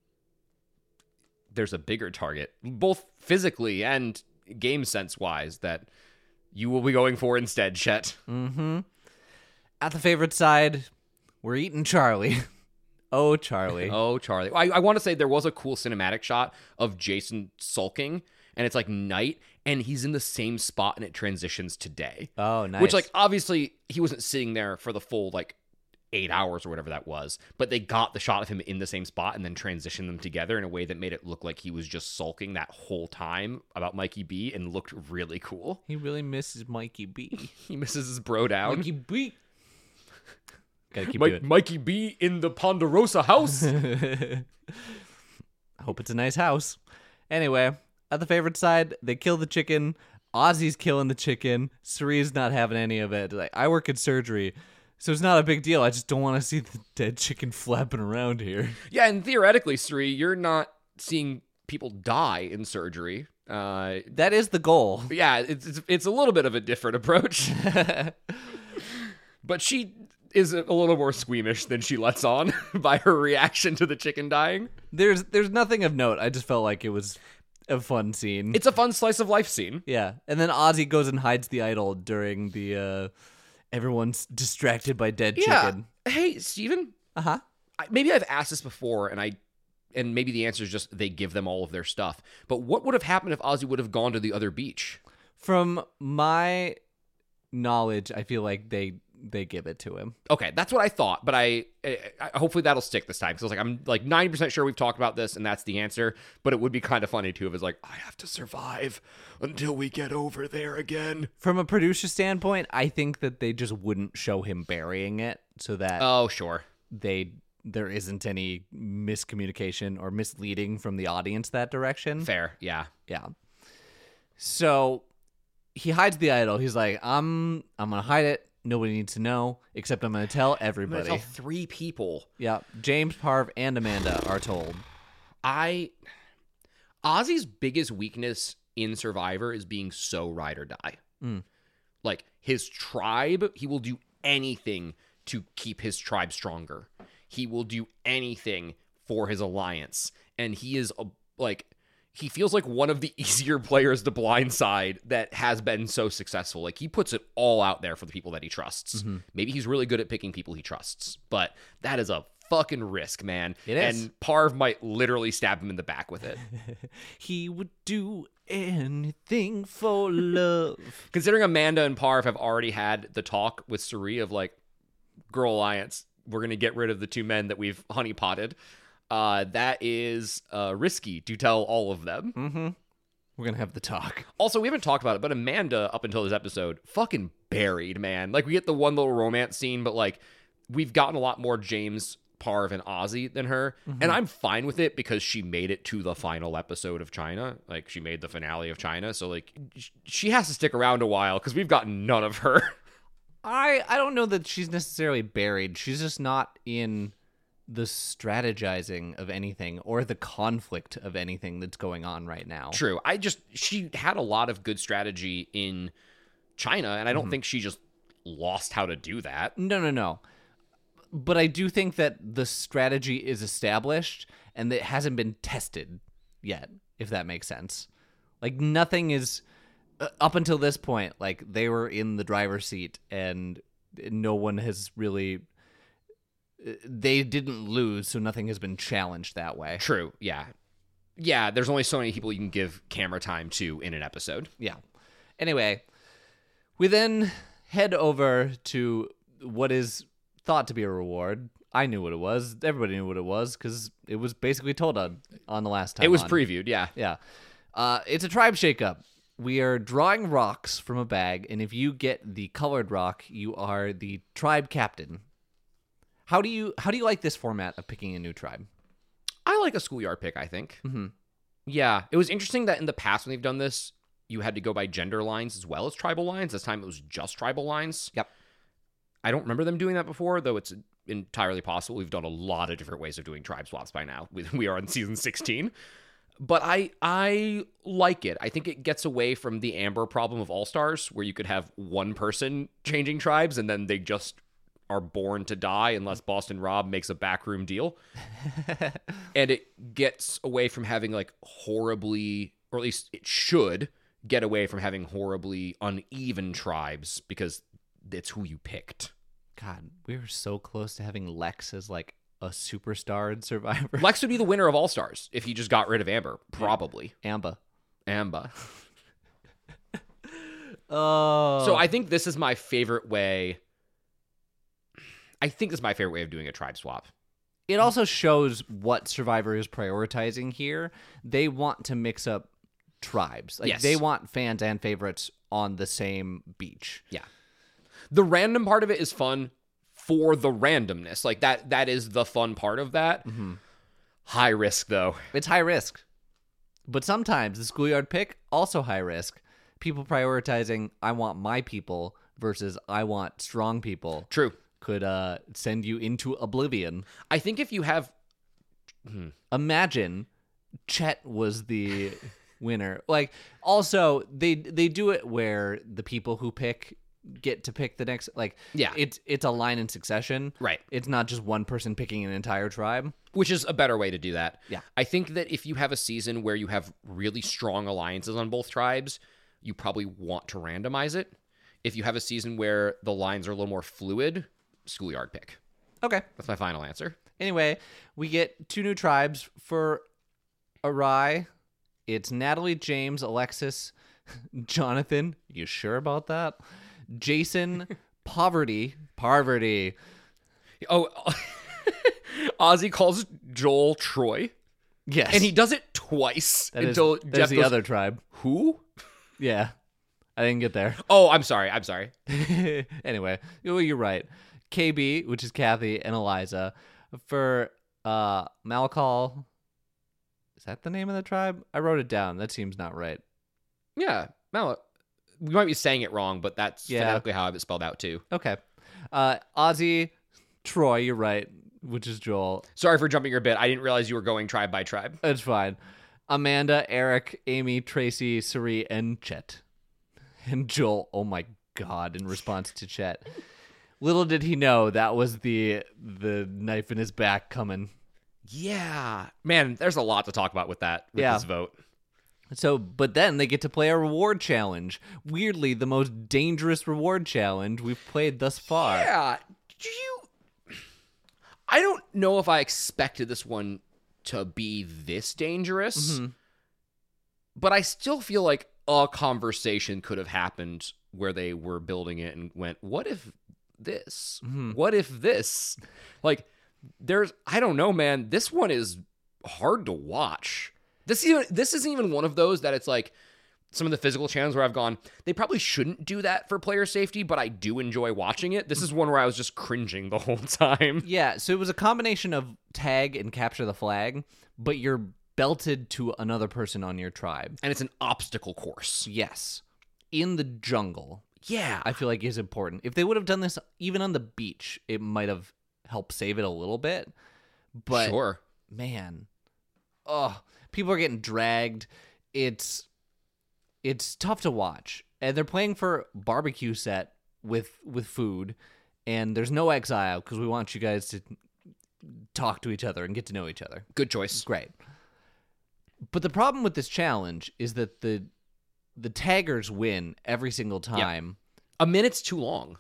There's a bigger target, both physically and game sense-wise, that you will be going for instead, Chet. Mm-hmm. At the favorite side, we're eating Charlie. Oh, Charlie. Oh, Charlie. I want to say there was a cool cinematic shot of Jason sulking, and it's like night, and he's in the same spot, and it transitions to day. Oh, nice. Which, like, obviously, he wasn't sitting there for the full, like, 8 hours or whatever that was. But they got the shot of him in the same spot and then transitioned them together in a way that made it look like he was just sulking that whole time about Mikey B and looked really cool. He really misses Mikey B. He misses his bro down. Mikey B. Gotta keep doing. Mikey B in the Ponderosa house. I hope it's a nice house. Anyway, at the favorite side, they kill the chicken. Ozzy's killing the chicken. Cerie's not having any of it. Like, I work in surgery, so it's not a big deal. I just don't want to see the dead chicken flapping around here. Yeah, and theoretically, Sri, you're not seeing people die in surgery. That is the goal. Yeah, it's a little bit of a different approach. But she is a little more squeamish than she lets on by her reaction to the chicken dying. There's nothing of note. I just felt like it was a fun scene. It's a fun slice of life scene. Yeah. And then Ozzy goes and hides the idol during the everyone's distracted by dead chicken. Hey, Steven. Uh-huh. Maybe I've asked this before, and maybe the answer is just they give them all of their stuff. But what would have happened if Ozzy would have gone to the other beach? From my knowledge, I feel like they give it to him. Okay, that's what I thought, but I hopefully that'll stick this time, because I'm like 90% sure we've talked about this and that's the answer, but it would be kind of funny too if it's like, I have to survive until we get over there again. From a producer standpoint, I think that they just wouldn't show him burying it so that Oh, sure. there isn't any miscommunication or misleading from the audience that direction. Fair, yeah. Yeah. So he hides the idol. He's like, I'm gonna hide it. Nobody needs to know, except I'm going to tell everybody. I'm going to tell 3 people. Yeah, James, Parv, and Amanda are told. Ozzy's biggest weakness in Survivor is being so ride or die. Like, his tribe, he will do anything to keep his tribe stronger. He will do anything for his alliance. And he is, he feels like one of the easier players to blindside that has been so successful. Like, he puts it all out there for the people that he trusts. Mm-hmm. Maybe he's really good at picking people he trusts, but that is a fucking risk, man. It is. And Parv might literally stab him in the back with it. He would do anything for love. Considering Amanda and Parv have already had the talk with Cirie of, like, Girl Alliance, we're going to get rid of the 2 men that we've honeypotted. That is risky to tell all of them. Mm-hmm. We're going to have the talk. Also, we haven't talked about it, but Amanda, up until this episode, fucking buried, man. Like, we get the one little romance scene, but, like, we've gotten a lot more James, Parv, and Ozzy than her. Mm-hmm. And I'm fine with it because she made it to the final episode of China. Like, she made the finale of China. So, like, she has to stick around a while because we've gotten none of her. I don't know that she's necessarily buried. She's just not in the strategizing of anything or the conflict of anything that's going on right now. True. She had a lot of good strategy in China, and I don't think she just lost how to do that. No. But I do think that the strategy is established and it hasn't been tested yet, if that makes sense. Like, nothing is up until this point, like, they were in the driver's seat and no one has really, they didn't lose, so nothing has been challenged that way. True. Yeah, there's only so many people you can give camera time to in an episode. Yeah. Anyway, we then head over to what is thought to be a reward. I knew what it was. Everybody knew what it was because it was basically told on the last time. It was previewed, yeah. Yeah. It's a tribe shakeup. We are drawing rocks from a bag, and if you get the colored rock, you are the tribe captain. How do you like this format of picking a new tribe? I like a schoolyard pick, I think. Mm-hmm. Yeah, it was interesting that in the past when they've done this, you had to go by gender lines as well as tribal lines. This time it was just tribal lines. Yep. I don't remember them doing that before, though it's entirely possible. We've done a lot of different ways of doing tribe swaps by now. We are on season 16. But I like it. I think it gets away from the Amber problem of All-Stars, where you could have one person changing tribes and then they just are born to die unless Boston Rob makes a backroom deal. And it gets away from having, like, horribly, or at least it should get away from having horribly uneven tribes because it's who you picked. God, we were so close to having Lex as, like, a superstar in Survivor. Lex would be the winner of All-Stars if he just got rid of Amber, probably. Amba. Oh. So I think this is my favorite way. I think this is my favorite way of doing a tribe swap. It also shows what Survivor is prioritizing here. They want to mix up tribes. Like Yes. they want fans and favorites on the same beach. Yeah. The random part of it is fun for the randomness. Like that is the fun part of that. High risk though. It's high risk. But sometimes the schoolyard pick, also high risk. People prioritizing, I want my people versus I want strong people. True. Could send you into oblivion. I think if you have Imagine Chet was the winner. Like, also, they do it where the people who pick get to pick the next. Like, Yeah. it's a line in succession. Right. It's not just one person picking an entire tribe. which is a better way to do that. Yeah. I think that if you have a season where you have really strong alliances on both tribes, you probably want to randomize it. If you have a season where the lines are a little more fluid, schoolyard pick. Okay. That's my final answer. Anyway, we get 2 new tribes for Arai. It's Natalie, James, Alexis, Jonathan. You sure about that? Jason, Poverty. Oh, Ozzy calls Joel Troy, Yes. and he does it twice That is- until that Jeff is the goes, other tribe. Who? Yeah. I didn't get there. Oh, I'm sorry. Anyway, you're right. KB, which is Kathy, and Eliza. For Malcol. Is that the name of the tribe? I wrote it down. That seems not right. Yeah, we might be saying it wrong, but that's Yeah. phonetically how I have it spelled out too. Okay. Ozzy, Troy, you're right, which is Joel. Sorry for jumping your bit. I didn't realize you were going tribe by tribe. It's fine. Amanda, Eric, Amy, Tracy, Suri, and Chet. And Joel, oh my God, in response to Chet. Little did he know that was the knife in his back coming. Yeah, man, there's a lot to talk about with this vote. So, but then they get to play a reward challenge. Weirdly, the most dangerous reward challenge we've played thus far. Yeah, I don't know if I expected this one to be this dangerous, but I still feel like a conversation could have happened where they were building it and went, what if this? What if this? Like, I don't know, man. This one is hard to watch. This isn't even one of those that it's like some of the physical channels where I've gone, they probably shouldn't do that for player safety, but I do enjoy watching it. This is one where I was just cringing the whole time. Yeah, so it was a combination of tag and capture the flag, but you're belted to another person on your tribe. And it's an obstacle course. Yes. In the jungle, Yeah. I feel like is important. If they would have done this even on the beach, it might have helped save it a little bit. But sure. man, people are getting dragged. It's tough to watch, and they're playing for barbecue set with food, and there's no exile because we want you guys to talk to each other and get to know each other. Good choice. Great. But the problem with this challenge is that the taggers win every single time. A minute's too long.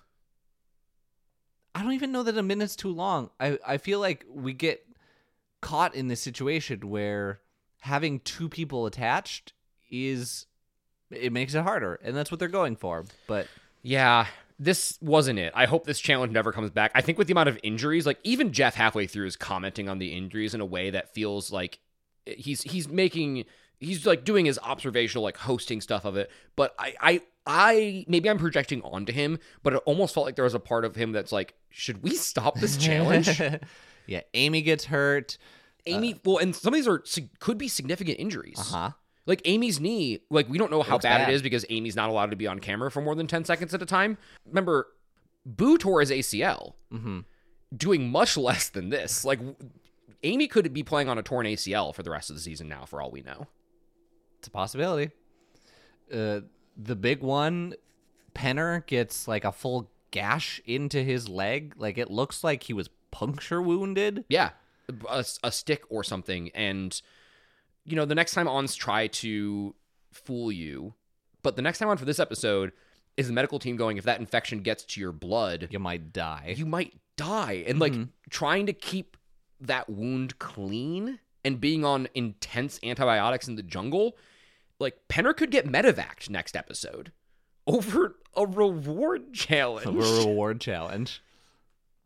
I don't even know that a minute's too long. I feel like we get caught in this situation where having 2 people attached it makes it harder, and that's what they're going for. But Yeah, this wasn't it. I hope this challenge never comes back. I think with the amount of injuries, like even Jeff halfway through is commenting on the injuries in a way that feels like he's like doing his observational, like hosting stuff of it. But I maybe I'm projecting onto him, but it almost felt like there was a part of him that's like, should we stop this challenge? yeah, Amy gets hurt. Amy, and some of these could be significant injuries. Uh-huh. Like Amy's knee, like we don't know how looks bad bad. it is because Amy's not allowed to be on camera for more than 10 seconds at a time. Remember, Boo tore his ACL, doing much less than this. Like Amy could be playing on a torn ACL for the rest of the season now, for all we know. It's a possibility. The big one, Penner gets like a full gash into his leg. Like it looks like he was puncture wounded. Yeah, a stick or something. And, you know, the next time Ons try to fool you, but the next time on for this episode is the medical team going, if that infection gets to your blood, You might die. you might die. And like trying to keep that wound clean and being on intense antibiotics in the jungle, like Penner could get medevaced next episode over a reward challenge. A reward challenge.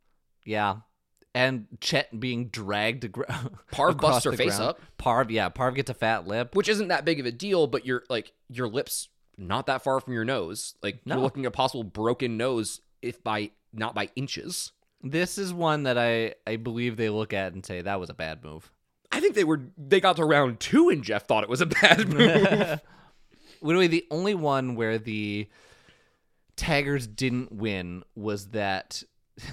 Yeah. And Chet being dragged Parv across busts her the face ground. up. Parv gets a fat lip. Which isn't that big of a deal, but your lips not that far from your nose. Like No. you're looking at a possible broken nose if by not by inches. This is one that I believe they look at and say that was a bad move. I think they got to round 2 and Jeff thought it was a bad move. Literally, the only one where the taggers didn't win was that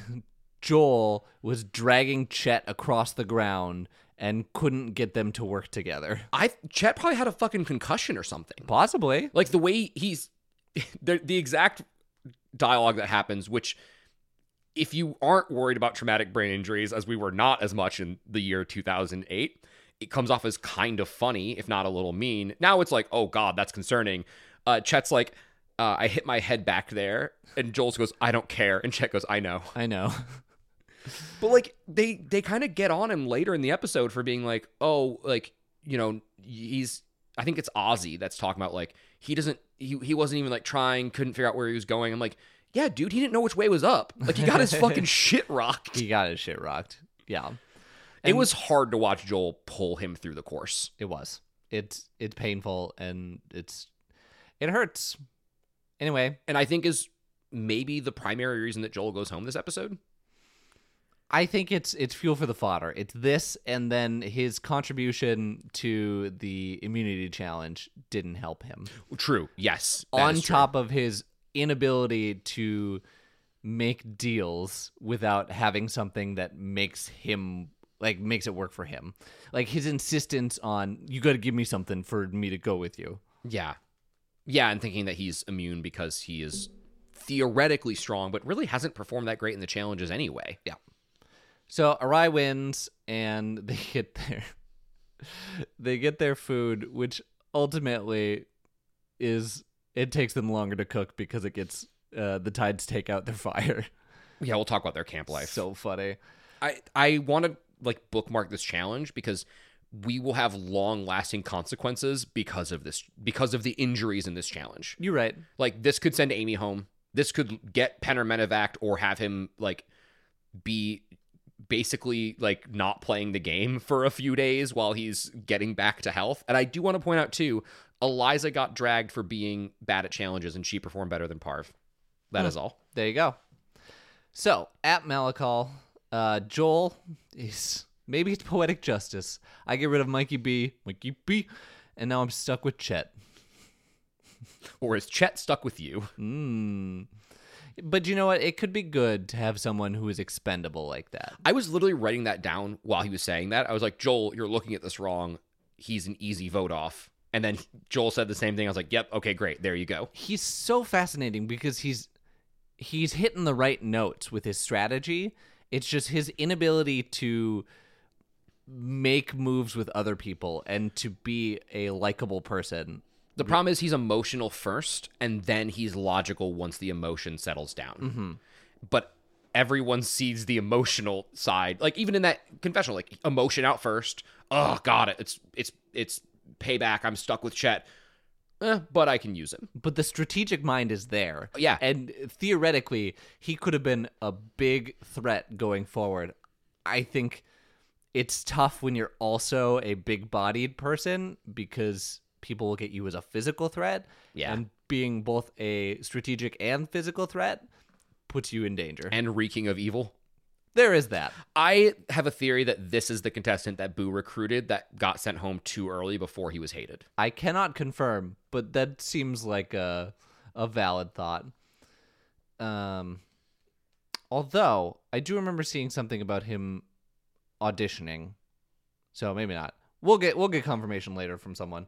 Joel was dragging Chet across the ground and couldn't get them to work together. Chet probably had a fucking concussion or something. Possibly. Like the way he's the exact dialogue that happens, which if you aren't worried about traumatic brain injuries, as we were not as much in the year 2008, it comes off as kind of funny, if not a little mean. Now it's like, oh God, that's concerning. Chet's like, I hit my head back there. And Joel goes, I don't care. And Chet goes, I know. I know. But like they kind of get on him later in the episode for being like, oh, like, you know, I think it's Ozzy that's talking about like he wasn't even like trying, couldn't figure out where he was going. I'm like, yeah, dude, he didn't know which way was up. Like he got his fucking shit rocked. He got his shit rocked. Yeah. It was hard to watch Joel pull him through the course. It was. It's painful and it hurts. Anyway, And I think is maybe the primary reason that Joel goes home this episode. I think it's fuel for the fodder. It's this, and then his contribution to the immunity challenge didn't help him. True. Yes. that On is true. top of his inability to make deals without having something that makes it work for him. Like his insistence on, you got to give me something for me to go with you. Yeah. Yeah, and thinking that he's immune because he is theoretically strong, but really hasn't performed that great in the challenges anyway. Yeah. So Arai wins, and they get their food, which ultimately it takes them longer to cook because it gets the tides take out their fire. Yeah, we'll talk about their camp life. So funny. I want to like bookmark this challenge because we will have long-lasting consequences because of the injuries in this challenge. You're right. Like this could send Amy home. This could get Penner Medevac or have him like be basically like not playing the game for a few days while he's getting back to health. And I do want to point out too, Eliza got dragged for being bad at challenges and she performed better than Parv. That is all. There you go. So at Malakal, Joel is maybe it's poetic justice. I get rid of Mikey B, and now I'm stuck with Chet. Or is Chet stuck with you? But you know what? It could be good to have someone who is expendable like that. I was literally writing that down while he was saying that. I was like, Joel, you're looking at this wrong. He's an easy vote off. And then Joel said the same thing. I was like, yep, okay, great. There you go. He's so fascinating because he's hitting the right notes with his strategy. It's just his inability to make moves with other people and to be a likable person. The problem is he's emotional first, and then he's logical once the emotion settles down. Mm-hmm. But everyone sees the emotional side, like even in that confessional, like emotion out first. Oh, got it. It's payback. I'm stuck with Chet, but I can use him. But the strategic mind is there. Yeah. And theoretically, he could have been a big threat going forward. I think it's tough when you're also a big-bodied person because people look at you as a physical threat. Yeah. And being both a strategic and physical threat puts you in danger. And reeking of evil. There is that. I have a theory that this is the contestant that Boo recruited that got sent home too early before he was hated. I cannot confirm, but that seems like a valid thought. Although I do remember seeing something about him auditioning, so maybe not. We'll get confirmation later from someone.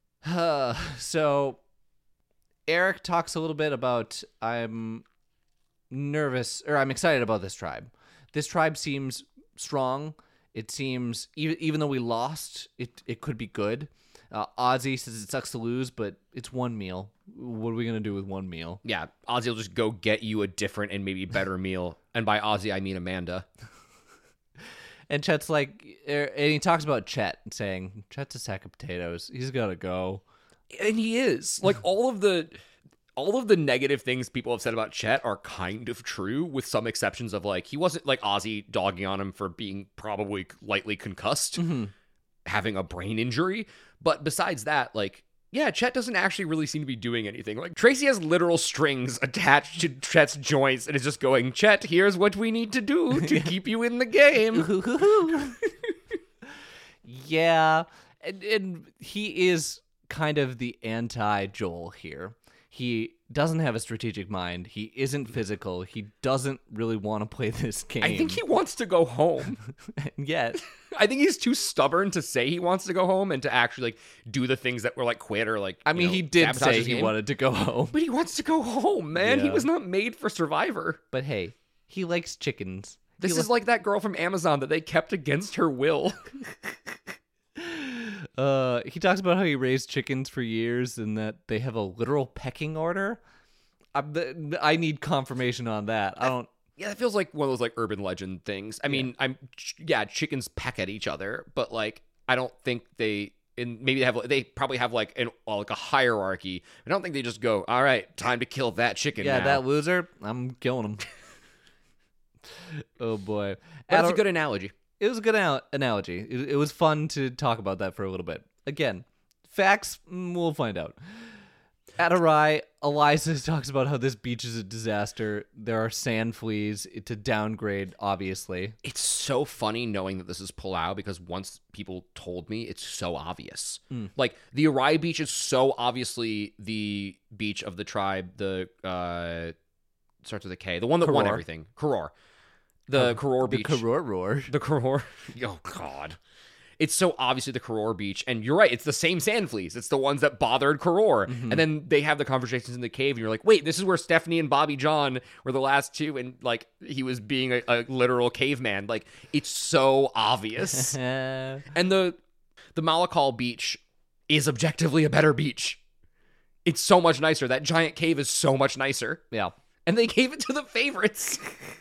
So Eric talks a little bit about I'm excited about this tribe. This tribe seems strong. It seems, even though we lost, it could be good. Ozzy says it sucks to lose, but it's one meal. What are we going to do with one meal? Yeah, Ozzy will just go get you a different and maybe better meal. And by Ozzy, I mean Amanda. And Chet's like, and he talks about Chet, saying, Chet's a sack of potatoes. He's got to go. And he is. Like all all of the negative things people have said about Chet are kind of true, with some exceptions of like he wasn't like Ozzy dogging on him for being probably lightly concussed, having a brain injury. But besides that, like, yeah, Chet doesn't actually really seem to be doing anything. Like, Tracy has literal strings attached to Chet's joints and is just going, Chet, here's what we need to do to keep you in the game. Yeah, and he is kind of the anti-Joel here. He doesn't have a strategic mind. He isn't physical. He doesn't really want to play this game. I think he wants to go home. Yet. I think he's too stubborn to say he wants to go home and to actually like do the things that were like quit or like. I mean, he did say he wanted to go home, but he wants to go home, man. Yeah. He was not made for Survivor. But hey, he likes chickens. This is like that girl from Amazon that they kept against her will. He talks about how he raised chickens for years and that they have a literal pecking order. I need confirmation on that. I don't. Yeah, that feels like one of those like urban legend things. I mean, chickens peck at each other, but like I don't think they probably have like a hierarchy. I don't think they just go, all right, time to kill that chicken. Yeah, now. that loser, I'm killing him. Oh boy, That's a good analogy. It was a good analogy. It was fun to talk about that for a little bit. Again, facts, we'll find out. At Arai, Eliza talks about how this beach is a disaster. There are sand fleas. It's a downgrade, obviously. It's so funny knowing that this is Palau because once people told me, it's so obvious. Like, the Arai beach is so obviously the beach of the tribe, the starts with a K, the one that won Karor. everything. Karor. The Karor beach. The Karor roar. The Karor. Oh, God. It's so obviously the Karor beach. And you're right. It's the same sand fleas. It's the ones that bothered Karor. And then they have the conversations in the cave. And you're like, wait, this is where Stephanie and Bobby John were the last two. And like he was being a literal caveman. Like it's so obvious. And the Malakal beach is objectively a better beach. It's so much nicer. That giant cave is so much nicer. Yeah. And they gave it to the favorites.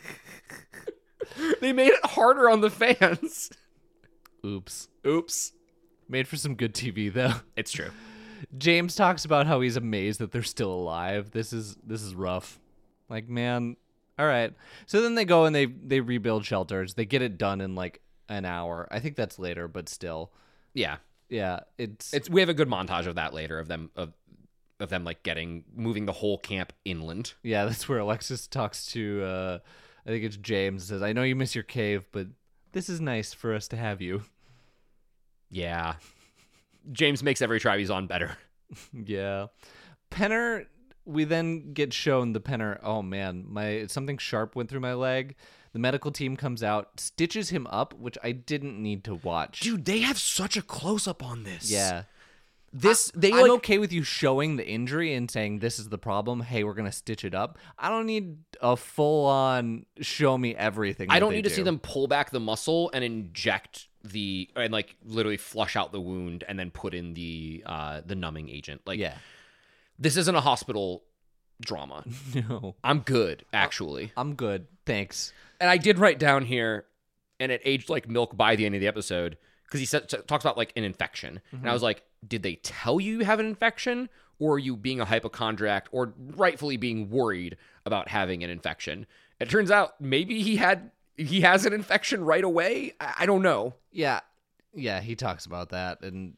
They made it harder on the fans. Oops. Made for some good TV, though. It's true. James talks about how he's amazed that they're still alive. This is rough. Like, man, all right. So then they go and they rebuild shelters. They get it done in like an hour. I think that's later, but still. Yeah. Yeah, it's we have a good montage of that later of them like moving the whole camp inland. Yeah, that's where Alexis talks to I think it's James, says, "I know you miss your cave, but this is nice for us to have you." Yeah. James makes every tribe he's on better. Yeah. Penner, we then get shown the Penner. Oh man, something sharp went through my leg. The medical team comes out, stitches him up, which I didn't need to watch. Dude, they have such a close up on this. Yeah. I'm okay with you showing the injury and saying this is the problem. Hey, we're gonna stitch it up. I don't need a full on show me everything. I don't need to see them pull back the muscle and inject and like literally flush out the wound and then put in the numbing agent. Like, yeah, this isn't a hospital drama. No, I'm good actually. I'm good, thanks. And I did write down here, and it aged like milk by the end of the episode because he talks about like an infection, and I was like, did they tell you have an infection, or are you being a hypochondriac, or rightfully being worried about having an infection? It turns out maybe he has an infection right away. I don't know. Yeah, he talks about that, and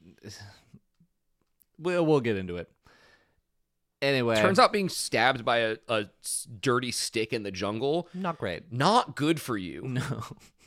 we'll get into it. Anyway, Turns out being stabbed by a dirty stick in the jungle, not great. not good for you. No.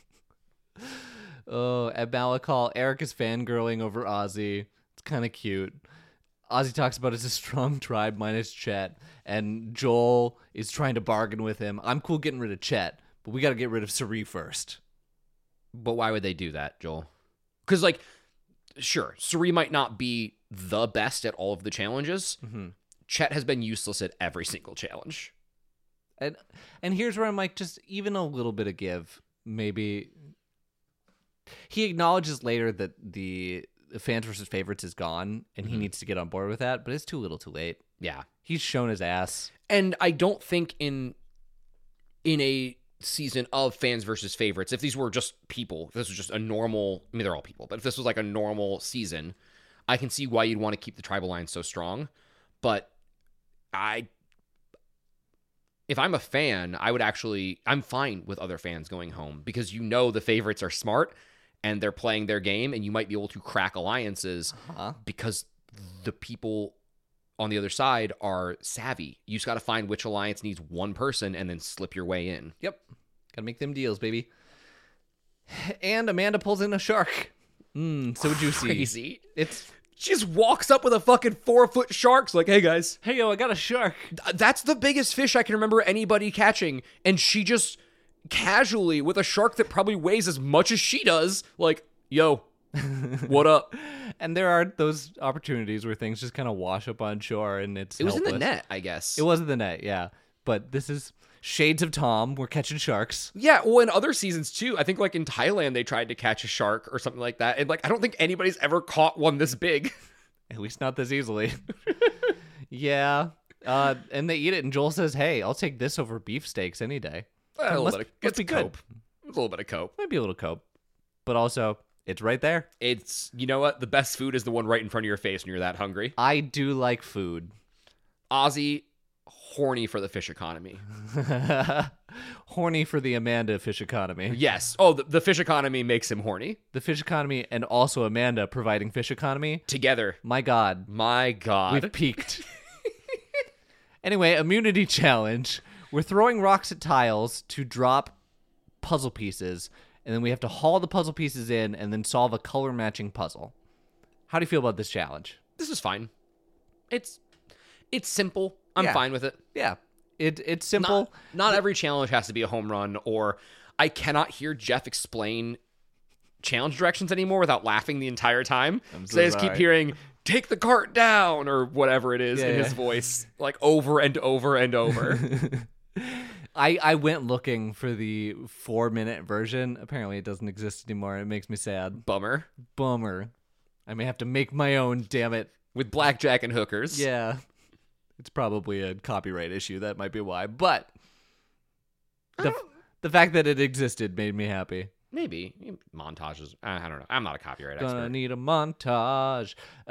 Oh, at Malakal, Eric is fangirling over Ozzy. It's kind of cute. Ozzy talks about it's a strong tribe minus Chet, and Joel is trying to bargain with him. I'm cool getting rid of Chet, but we got to get rid of Suri first. But why would they do that, Joel? Because, like, sure, Suri might not be the best at all of the challenges. Mm-hmm. Chet has been useless at every single challenge. And here's where I'm like, just even a little bit of give, maybe. He acknowledges later that the fans versus favorites is gone, and he needs to get on board with that, but it's too little too late. Yeah. He's shown his ass. And I don't think in a season of fans versus favorites, if these were just people, if this was just a normal, I mean, they're all people, but if this was like a normal season, I can see why you'd want to keep the tribal line so strong. But I if I'm a fan, I'm fine with other fans going home because the favorites are smart and they're playing their game, and you might be able to crack alliances because the people on the other side are savvy. You just got to find which alliance needs one person and then slip your way in. Yep. Gotta make them deals, baby. And Amanda pulls in a shark. So juicy. Crazy. She just walks up with a fucking 4-foot shark. Like, hey guys. Hey, yo, I got a shark. That's the biggest fish I can remember anybody catching. And she just casually, with a shark that probably weighs as much as she does, like, yo, what up? And there are those opportunities where things just kind of wash up on shore, and it was in the net, I guess. It was in the net, yeah. But this is Shades of Tom. We're catching sharks. Yeah, well, in other seasons too. I think like in Thailand they tried to catch a shark or something like that. And like I don't think anybody's ever caught one this big. At least not this easily. Yeah. And they eat it, and Joel says, hey, I'll take this over beefsteaks any day. Must be good. Cope. A little bit of cope. Might be a little cope. But also, it's right there. It's, you know what? The best food is the one right in front of your face when you're that hungry. I do like food. Ozzy, horny for the fish economy. Horny for the Amanda fish economy. Yes. Oh, the fish economy makes him horny. The fish economy and also Amanda providing fish economy. Together. My God. We've peaked. Anyway, immunity challenge. We're throwing rocks at tiles to drop puzzle pieces, and then we have to haul the puzzle pieces in and then solve a color matching puzzle. How do you feel about this challenge? This is fine. It's simple. I'm fine with it. Yeah. It's simple. Not every challenge has to be a home run, or I cannot hear Jeff explain challenge directions anymore without laughing the entire time. So I just keep hearing, take the cart down, or whatever it is in his voice, like over and over and over. I went looking for the 4-minute version. Apparently it doesn't exist anymore. It makes me sad. Bummer. I may have to make my own, damn it. With blackjack and hookers. Yeah. It's probably a copyright issue. That might be why. But the fact that it existed made me happy. Maybe. Montages. I don't know. I'm not a copyright expert. Gonna need a montage.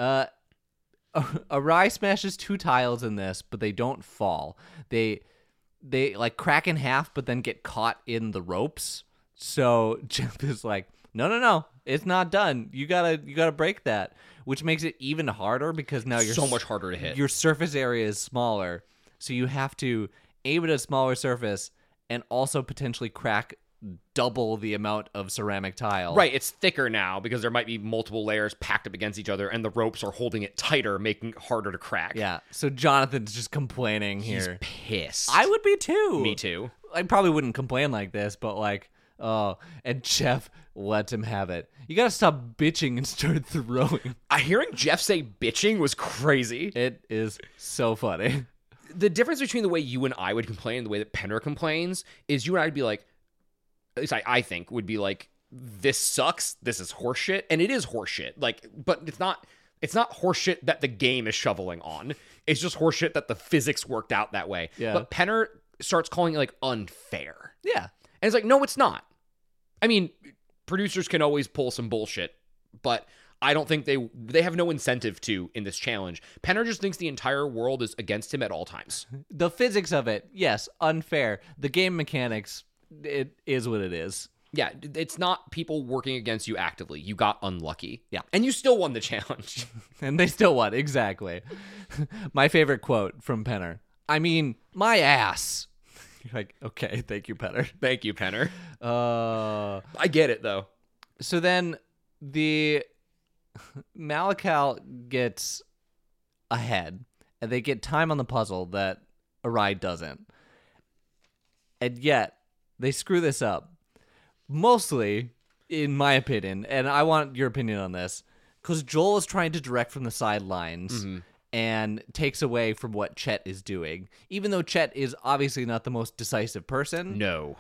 Arai smashes 2 tiles in this, but they don't fall. They like crack in half, but then get caught in the ropes. So Jeff is like, no, it's not done. You gotta break that, which makes it even harder because now you're so much harder to hit. Your surface area is smaller, so you have to aim at a smaller surface and also potentially crack double the amount of ceramic tile. Right, it's thicker now because there might be multiple layers packed up against each other, and the ropes are holding it tighter, making it harder to crack. Yeah, so Jonathan's just complaining here. He's pissed. I would be too. Me too. I probably wouldn't complain like this, but like, and Jeff lets him have it. You gotta stop bitching and start throwing. Hearing Jeff say bitching was crazy. It is so funny. The difference between the way you and I would complain and the way that Penner complains is you and I would be like, at least I think, would be like, this sucks, this is horseshit, and it is horseshit. Like, but it's not horseshit that the game is shoveling on. It's just horseshit that the physics worked out that way. Yeah. But Penner starts calling it like unfair. Yeah. And it's like, no, it's not. I mean, producers can always pull some bullshit, but I don't think they have no incentive to in this challenge. Penner just thinks the entire world is against him at all times. The physics of it, yes, unfair. The game mechanics, it is what it is. Yeah, it's not people working against you actively. You got unlucky. Yeah. And you still won the challenge. And they still won, exactly. My favorite quote from Penner. I mean, my ass. You're like, okay, thank you, Penner. Thank you, Penner. I get it, though. So then the Malakal gets ahead, and they get time on the puzzle that Arai doesn't. And yet, they screw this up. Mostly, in my opinion, and I want your opinion on this, because Joel is trying to direct from the sidelines and takes away from what Chet is doing. Even though Chet is obviously not the most decisive person. No.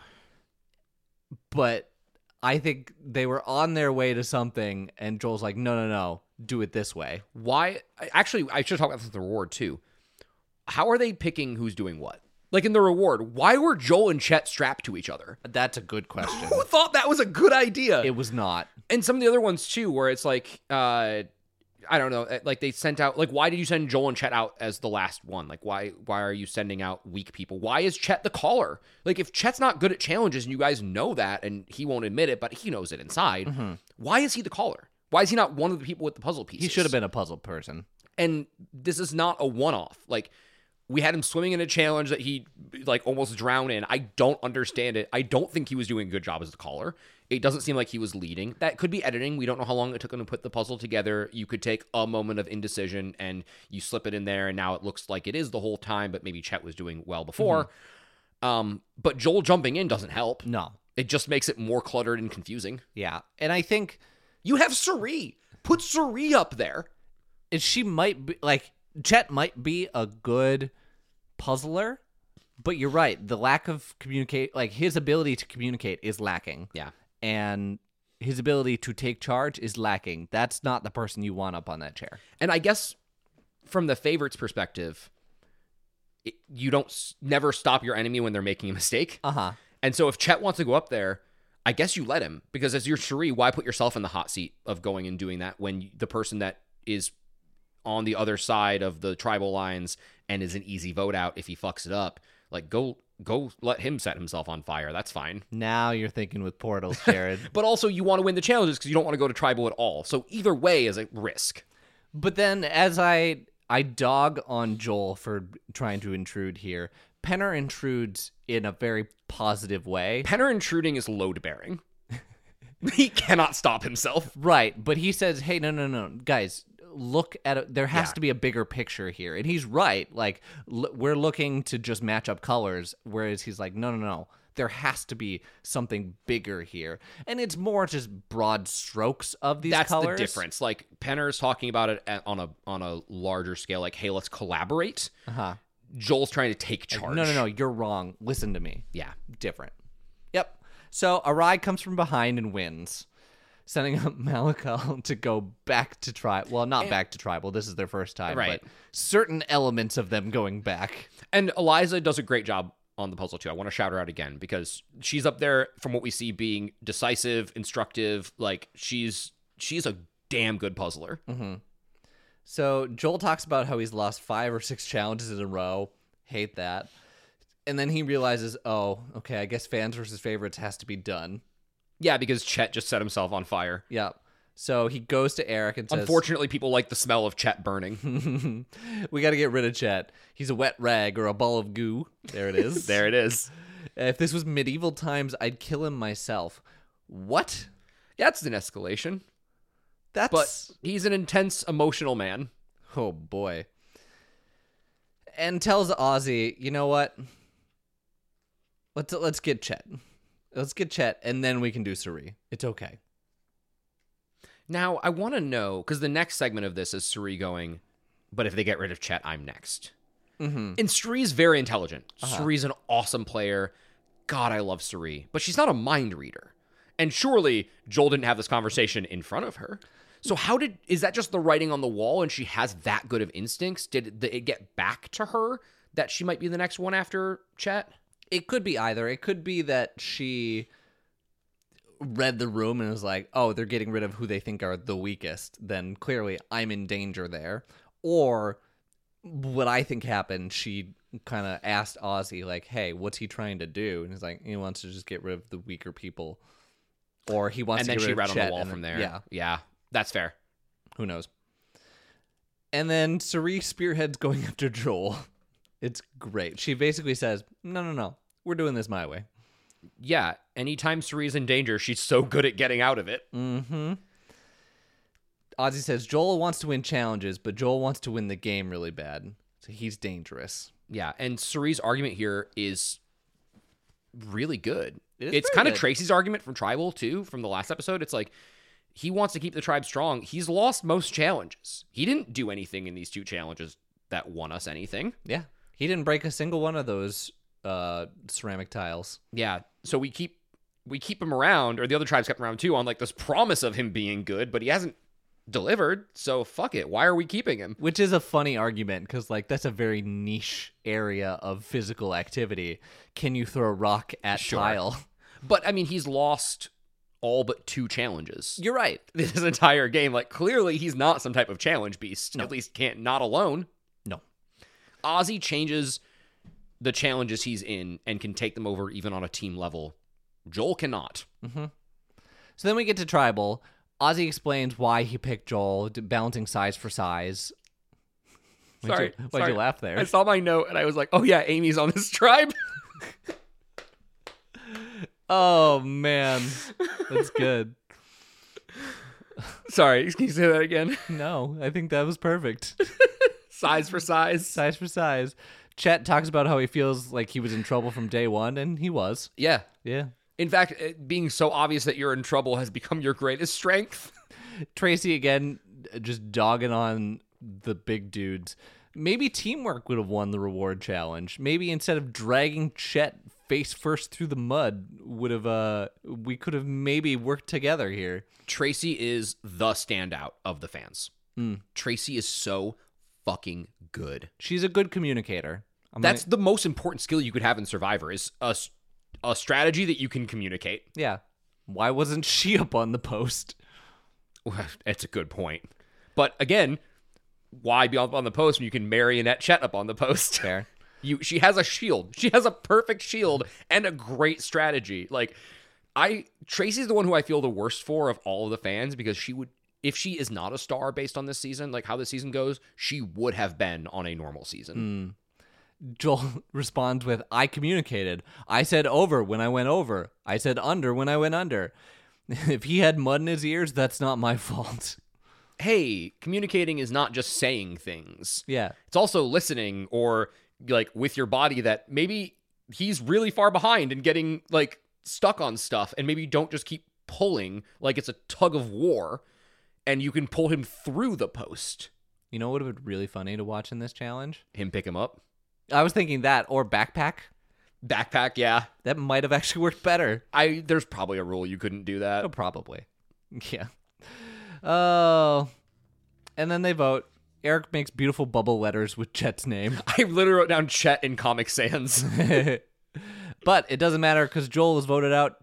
But I think they were on their way to something, and Joel's like, no, do it this way. Why? Actually, I should talk about this with the reward, too. How are they picking who's doing what? Like in the reward, why were Joel and Chet strapped to each other? That's a good question. Who thought that was a good idea? It was not. And some of the other ones, too, where it's like, I don't know. Like they sent out, like, why did you send Joel and Chet out as the last one? Like, why are you sending out weak people? Why is Chet the caller? Like, if Chet's not good at challenges and you guys know that, and he won't admit it, but he knows it inside, why is he the caller? Why is he not one of the people with the puzzle pieces? He should have been a puzzle person. And this is not a one-off. Like, we had him swimming in a challenge that he, like, almost drowned in. I don't understand it. I don't think he was doing a good job as the caller. It doesn't seem like he was leading. That could be editing. We don't know how long it took him to put the puzzle together. You could take a moment of indecision and you slip it in there, and now it looks like it is the whole time, but maybe Chet was doing well before. But Joel jumping in doesn't help. No. It just makes it more cluttered and confusing. Yeah. And I think You have Suri. Put Suri up there. she might be, like, Chet might be a good puzzler, but you're right. The lack of like, his ability to communicate is lacking. Yeah. And his ability to take charge is lacking. That's not the person you want up on that chair. And I guess from the favorites perspective, you don't never stop your enemy when they're making a mistake. Uh-huh. And so if Chet wants to go up there, I guess you let him, because as your Cherie, why put yourself in the hot seat of going and doing that when the person that is on the other side of the tribal lines and is an easy vote out if he fucks it up, like go let him set himself on fire. That's fine. Now you're thinking with portals, Jared. But also you want to win the challenges because you don't want to go to tribal at all. So either way is a risk. But then as I dog on Joel for trying to intrude here, Penner intrudes in a very positive way. Penner intruding is load bearing. He cannot stop himself. Right, but he says, hey, no, guys, look at it. There has to be a bigger picture here. And he's right. Like, we're looking to just match up colors, whereas he's like, no. There has to be something bigger here. And it's more just broad strokes of these colors. That's the difference. Like, Penner's talking about it on a larger scale, like, hey, let's collaborate. Uh-huh. Joel's trying to take charge. No, you're wrong. Listen to me. Yeah. Different. Yep. So Arai comes from behind and wins, sending up Malakal to go back to tribal. Well, not back to tribal. This is their first time. Right. But certain elements of them going back. And Eliza does a great job on the puzzle, too. I want to shout her out again because she's up there, from what we see, being decisive, instructive. Like, she's a damn good puzzler. Mm-hmm. So Joel talks about how he's lost 5 or 6 challenges in a row. Hate that. And then he realizes, oh, okay, I guess fans versus favorites has to be done. Yeah, because Chet just set himself on fire. Yeah. So he goes to Eric and says, unfortunately, people like the smell of Chet burning. We got to get rid of Chet. He's a wet rag or a ball of goo. There it is. There it is. If this was medieval times, I'd kill him myself. What? Yeah, it's an escalation. But he's an intense, emotional man. Oh, boy. And tells Ozzy, you know what? Let's get Chet. Let's get Chet, and then we can do Suri. It's okay. Now, I want to know, because the next segment of this is Suri going, but if they get rid of Chet, I'm next. Mm-hmm. And Suri's very intelligent. Suri's an awesome player. God, I love Suri. But she's not a mind reader. And surely Joel didn't have this conversation in front of her. So is that just the writing on the wall and she has that good of instincts? Did it get back to her that she might be the next one after Chet? It could be either. It could be that she read the room and was like, oh, they're getting rid of who they think are the weakest. Then clearly I'm in danger there. Or what I think happened, she kind of asked Ozzy, like, hey, what's he trying to do? And he's like, he wants to just get rid of the weaker people. Or he wants to get rid of Chet. And then she read on the wall from there. Yeah. That's fair. Who knows? And then Suri spearheads going after Joel. It's great. She basically says, no. We're doing this my way. Yeah. Anytime Suri's in danger, she's so good at getting out of it. Mm-hmm. Ozzy says Joel wants to win challenges, but Joel wants to win the game really bad. So he's dangerous. Yeah. And Suri's argument here is really good. It's kind of Tracy's argument from Tribal, too, from the last episode. It's like, he wants to keep the tribe strong. He's lost most challenges. He didn't do anything in these 2 challenges that won us anything. Yeah. He didn't break a single one of those ceramic tiles. Yeah. So we keep him around, or the other tribes kept him around too, on like this promise of him being good, but he hasn't delivered. So fuck it. Why are we keeping him? Which is a funny argument because like that's a very niche area of physical activity. Can you throw a rock at tile? But I mean, he's lost all but 2 challenges. You're right. This entire game, like, clearly he's not some type of challenge beast. At least can't, not alone. No. Ozzy changes the challenges he's in and can take them over even on a team level. Joel cannot. So then we get to Tribal. Ozzy explains why he picked Joel, balancing size for size. Why'd you laugh there? I saw my note and I was like, oh yeah, Amy's on this tribe. Oh, man. That's good. Sorry, can you say that again? No, I think that was perfect. Size for size. Size for size. Chet talks about how he feels like he was in trouble from day one, and he was. Yeah. Yeah. In fact, it being so obvious that you're in trouble has become your greatest strength. Tracy, again, just dogging on the big dudes. Maybe teamwork would have won the reward challenge. Maybe instead of dragging Chet face first through the mud, we could have maybe worked together here. Tracy is the standout of the fans. Tracy is so fucking good. She's a good communicator. That's the most important skill you could have in Survivor is a strategy that you can communicate. Yeah. Why wasn't she up on the post? It's a good point. But again, why be up on the post when you can marionette Chet up on the post? Fair. She has a shield. She has a perfect shield and a great strategy. Like, Tracy's the one who I feel the worst for of all of the fans because she would, if she is not a star based on this season, like how the season goes, she would have been on a normal season. Joel responds with, I communicated. I said over when I went over. I said under when I went under. If he had mud in his ears, that's not my fault. Hey, communicating is not just saying things. Yeah. It's also listening or like with your body that maybe he's really far behind and getting like stuck on stuff and maybe don't just keep pulling like it's a tug of war and you can pull him through the post. You know what would have been really funny to watch in this challenge? Him pick him up. I was thinking that or backpack. Backpack, yeah. That might have actually worked better. There's probably a rule you couldn't do that. Oh, probably. Yeah. Oh. And then they vote. Eric makes beautiful bubble letters with Chet's name. I literally wrote down Chet in Comic Sans. But it doesn't matter because Joel is voted out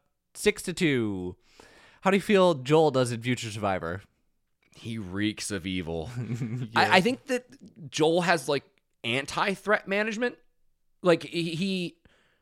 6-2. How do you feel Joel does in Future Survivor? He reeks of evil. Yes. I think that Joel has like anti-threat management. Like you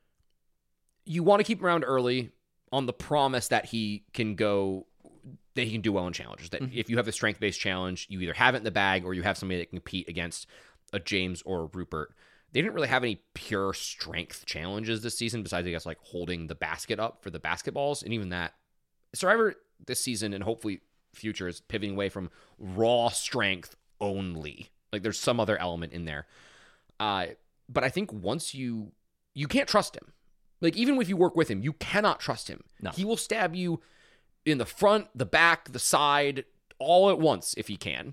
want to keep him around early on the promise that he can do well in challenges. That if you have a strength-based challenge, you either have it in the bag or you have somebody that can compete against a James or a Rupert. They didn't really have any pure strength challenges this season besides, I guess, like holding the basket up for the basketballs. And even that, Survivor this season and hopefully Future is pivoting away from raw strength only. Like there's some other element in there. But I think once you can't trust him. Like even if you work with him, you cannot trust him. No. He will stab you in the front, the back, the side, all at once if he can.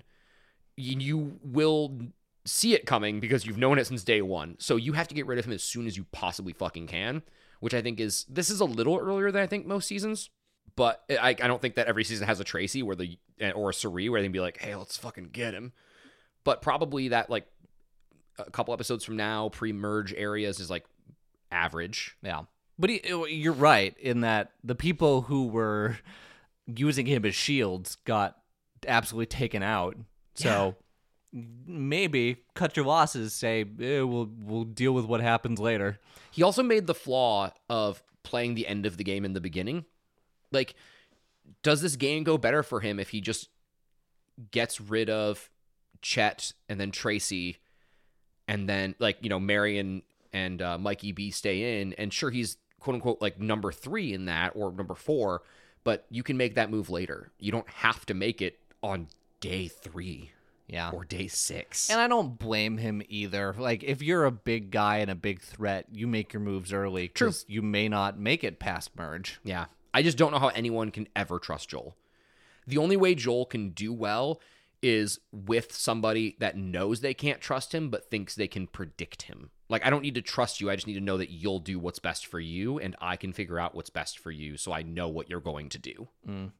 You will see it coming because you've known it since day one. So you have to get rid of him as soon as you possibly fucking can, which I think this is a little earlier than I think most seasons. But I don't think that every season has a Tracy or a Sari where they can be like, hey, let's fucking get him. But probably that like a couple episodes from now, pre-merge areas is like average. Yeah. But you're right in that the people who were using him as shields got absolutely taken out. So maybe cut your losses, say, we'll deal with what happens later. He also made the flaw of playing the end of the game in the beginning. Like, does this game go better for him if he just gets rid of Chet and then Tracy and then, like, you know, Marion and Mikey B stay in? And sure, he's quote unquote like number 3 in that or number 4, but you can make that move later. You don't have to make it on day 3. Yeah. Or day 6. And I don't blame him either. Like, if you're a big guy and a big threat, you make your moves early because you may not make it past merge. Yeah. I just don't know how anyone can ever trust Joel. The only way Joel can do well is with somebody that knows they can't trust him but thinks they can predict him. Like, I don't need to trust you. I just need to know that you'll do what's best for you and I can figure out what's best for you so I know what you're going to do.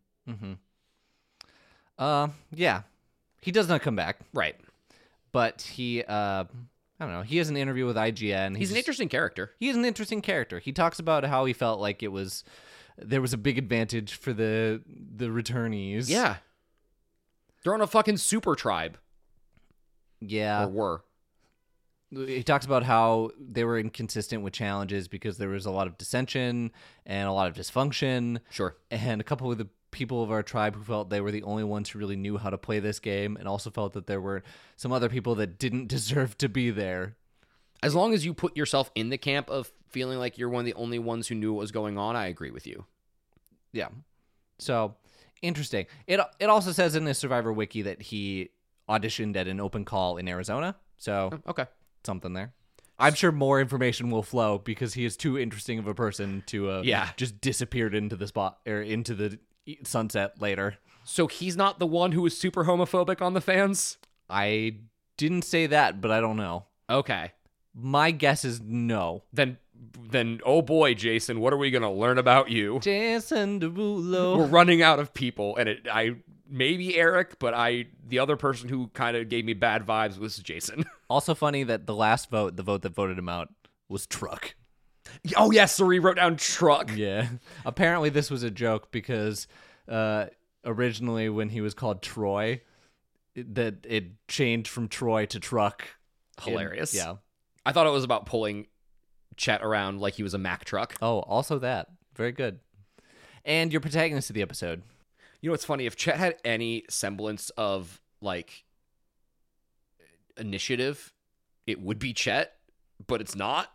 Yeah. He does not come back. Right. But he, I don't know, he has an interview with IGN. He's an interesting character. He is an interesting character. He talks about how he felt like it was there was a big advantage for the returnees. Yeah. They're on a fucking super tribe. Yeah. Or were. He talks about how they were inconsistent with challenges because there was a lot of dissension and a lot of dysfunction. Sure. And a couple of the people of our tribe who felt they were the only ones who really knew how to play this game, and also felt that there were some other people that didn't deserve to be there. As long as you put yourself in the camp of feeling like you're one of the only ones who knew what was going on, I agree with you. Yeah. So, interesting. It also says in the Survivor Wiki that he auditioned at an open call in Arizona. So, Okay. something there. I'm sure more information will flow because he is too interesting of a person to just disappeared into the spot or into the sunset later. So he's not the one who was super homophobic on the fans? I didn't say that, but I don't know. Okay. My guess is no. Then oh boy, Jason, what are we going to learn about you? Jason Derulo. We're running out of people, and maybe Eric, but the other person who kind of gave me bad vibes was Jason. Also funny that the last vote, the vote that voted him out, was Truck. Oh yes, so he wrote down Truck. Yeah. Apparently this was a joke because originally when he was called Troy, that it changed from Troy to Truck. Hilarious. Yeah. I thought it was about pulling Chet around like he was a Mack truck. Oh, also that. Very good. And your protagonist of the episode. You know what's funny? If Chet had any semblance of, like, initiative, it would be Chet, but it's not.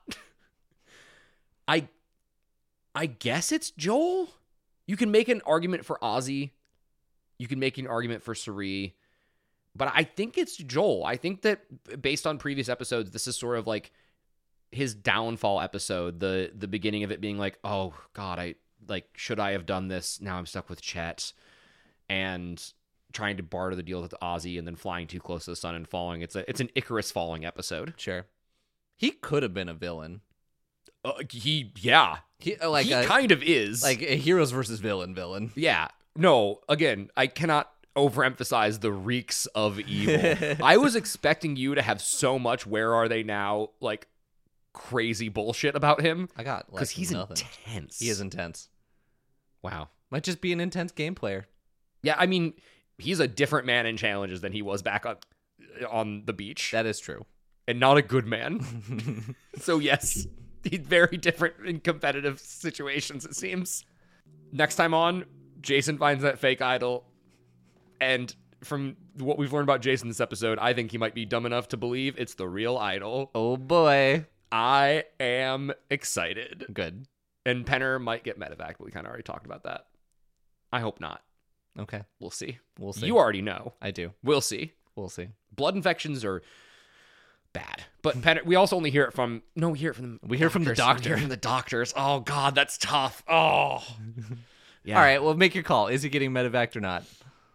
I guess it's Joel. You can make an argument for Ozzy. You can make an argument for Suri. But I think it's Joel. I think that based on previous episodes, this is sort of like his downfall episode. The beginning of it being like, oh, God, should I have done this? Now I'm stuck with Chet. And trying to barter the deal with Ozzy and then flying too close to the sun and falling. It's an Icarus falling episode. Sure. He could have been a villain. He kind of is. Like a heroes versus villain. Yeah. No, again, I cannot overemphasize the reeks of evil. I was expecting you to have so much where are they now, like, crazy bullshit about him. I got because he's nothing. Intense. He is intense. Wow. Might just be an intense game player. Yeah, I mean, he's a different man in challenges than he was back on the beach. That is true. And not a good man. So yes, he's very different in competitive situations, it seems. Next time on, Jason finds that fake idol. And from what we've learned about Jason this episode, I think he might be dumb enough to believe it's the real idol. Oh boy. I am excited. Good. And Penner might get medevac, but we kind of already talked about that. I hope not. Okay. We'll see. We'll see. You already know. I do. We'll see. We'll see. Blood infections are bad. But Penner, we also only hear it from... No, we hear it from We hear from the doctor. We hear from the doctors. Oh, God, that's tough. Oh. Yeah. All right, well, make your call. Is he getting medevaced or not?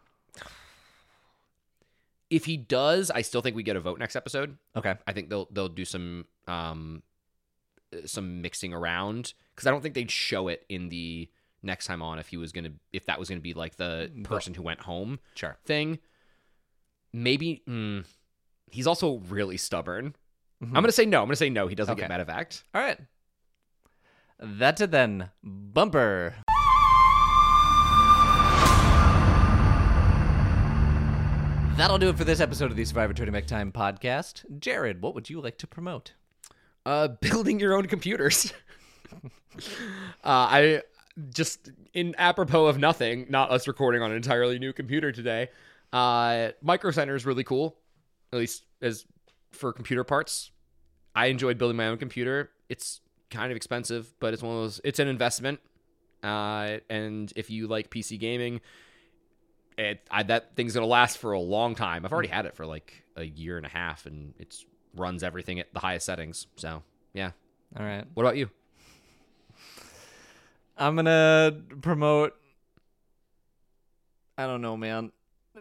If he does, I still think we get a vote next episode. Okay. I think they'll do some mixing around because I don't think they'd show it in the next time on if that was gonna be like the person who went home thing. Maybe he's also really stubborn. Mm-hmm. I'm gonna say no. He doesn't get medevaced. All right. That's it then. Bumper. That'll do it for this episode of the Survivor Turning Back Time podcast. Jared, what would you like to promote? Building your own computers. I just, in apropos of nothing, not us recording on an entirely new computer today, Micro Center is really cool, at least as for computer parts. I enjoyed building my own computer. It's kind of expensive, but it's one of those, it's an investment. And if you like PC gaming, that thing's going to last for a long time. I've already had it for like a year and a half, and it runs everything at the highest settings. So, yeah. All right. What about you? I'm going to promote... I don't know, man.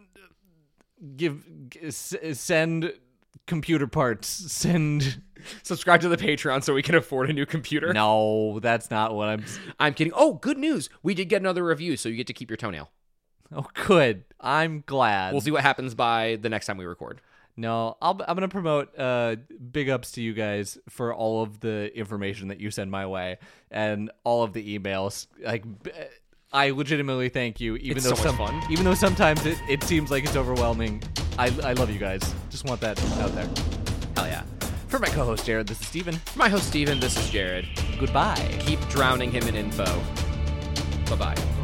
Send computer parts. Subscribe to the Patreon so we can afford a new computer. No, that's not what I'm kidding. Oh, good news. We did get another review, so you get to keep your toenail. Oh, good. I'm glad. We'll see what happens by the next time we record. No, I'm gonna promote big ups to you guys for all of the information that you send my way and all of the emails. Like, I legitimately thank you, even It's though so much fun. even though sometimes it seems like it's overwhelming. I love you guys. Just want that out there. Hell yeah. For my co-host Jared, this is Steven. For my host, Steven, this is Jared. Goodbye. Keep drowning him in info. Bye-bye.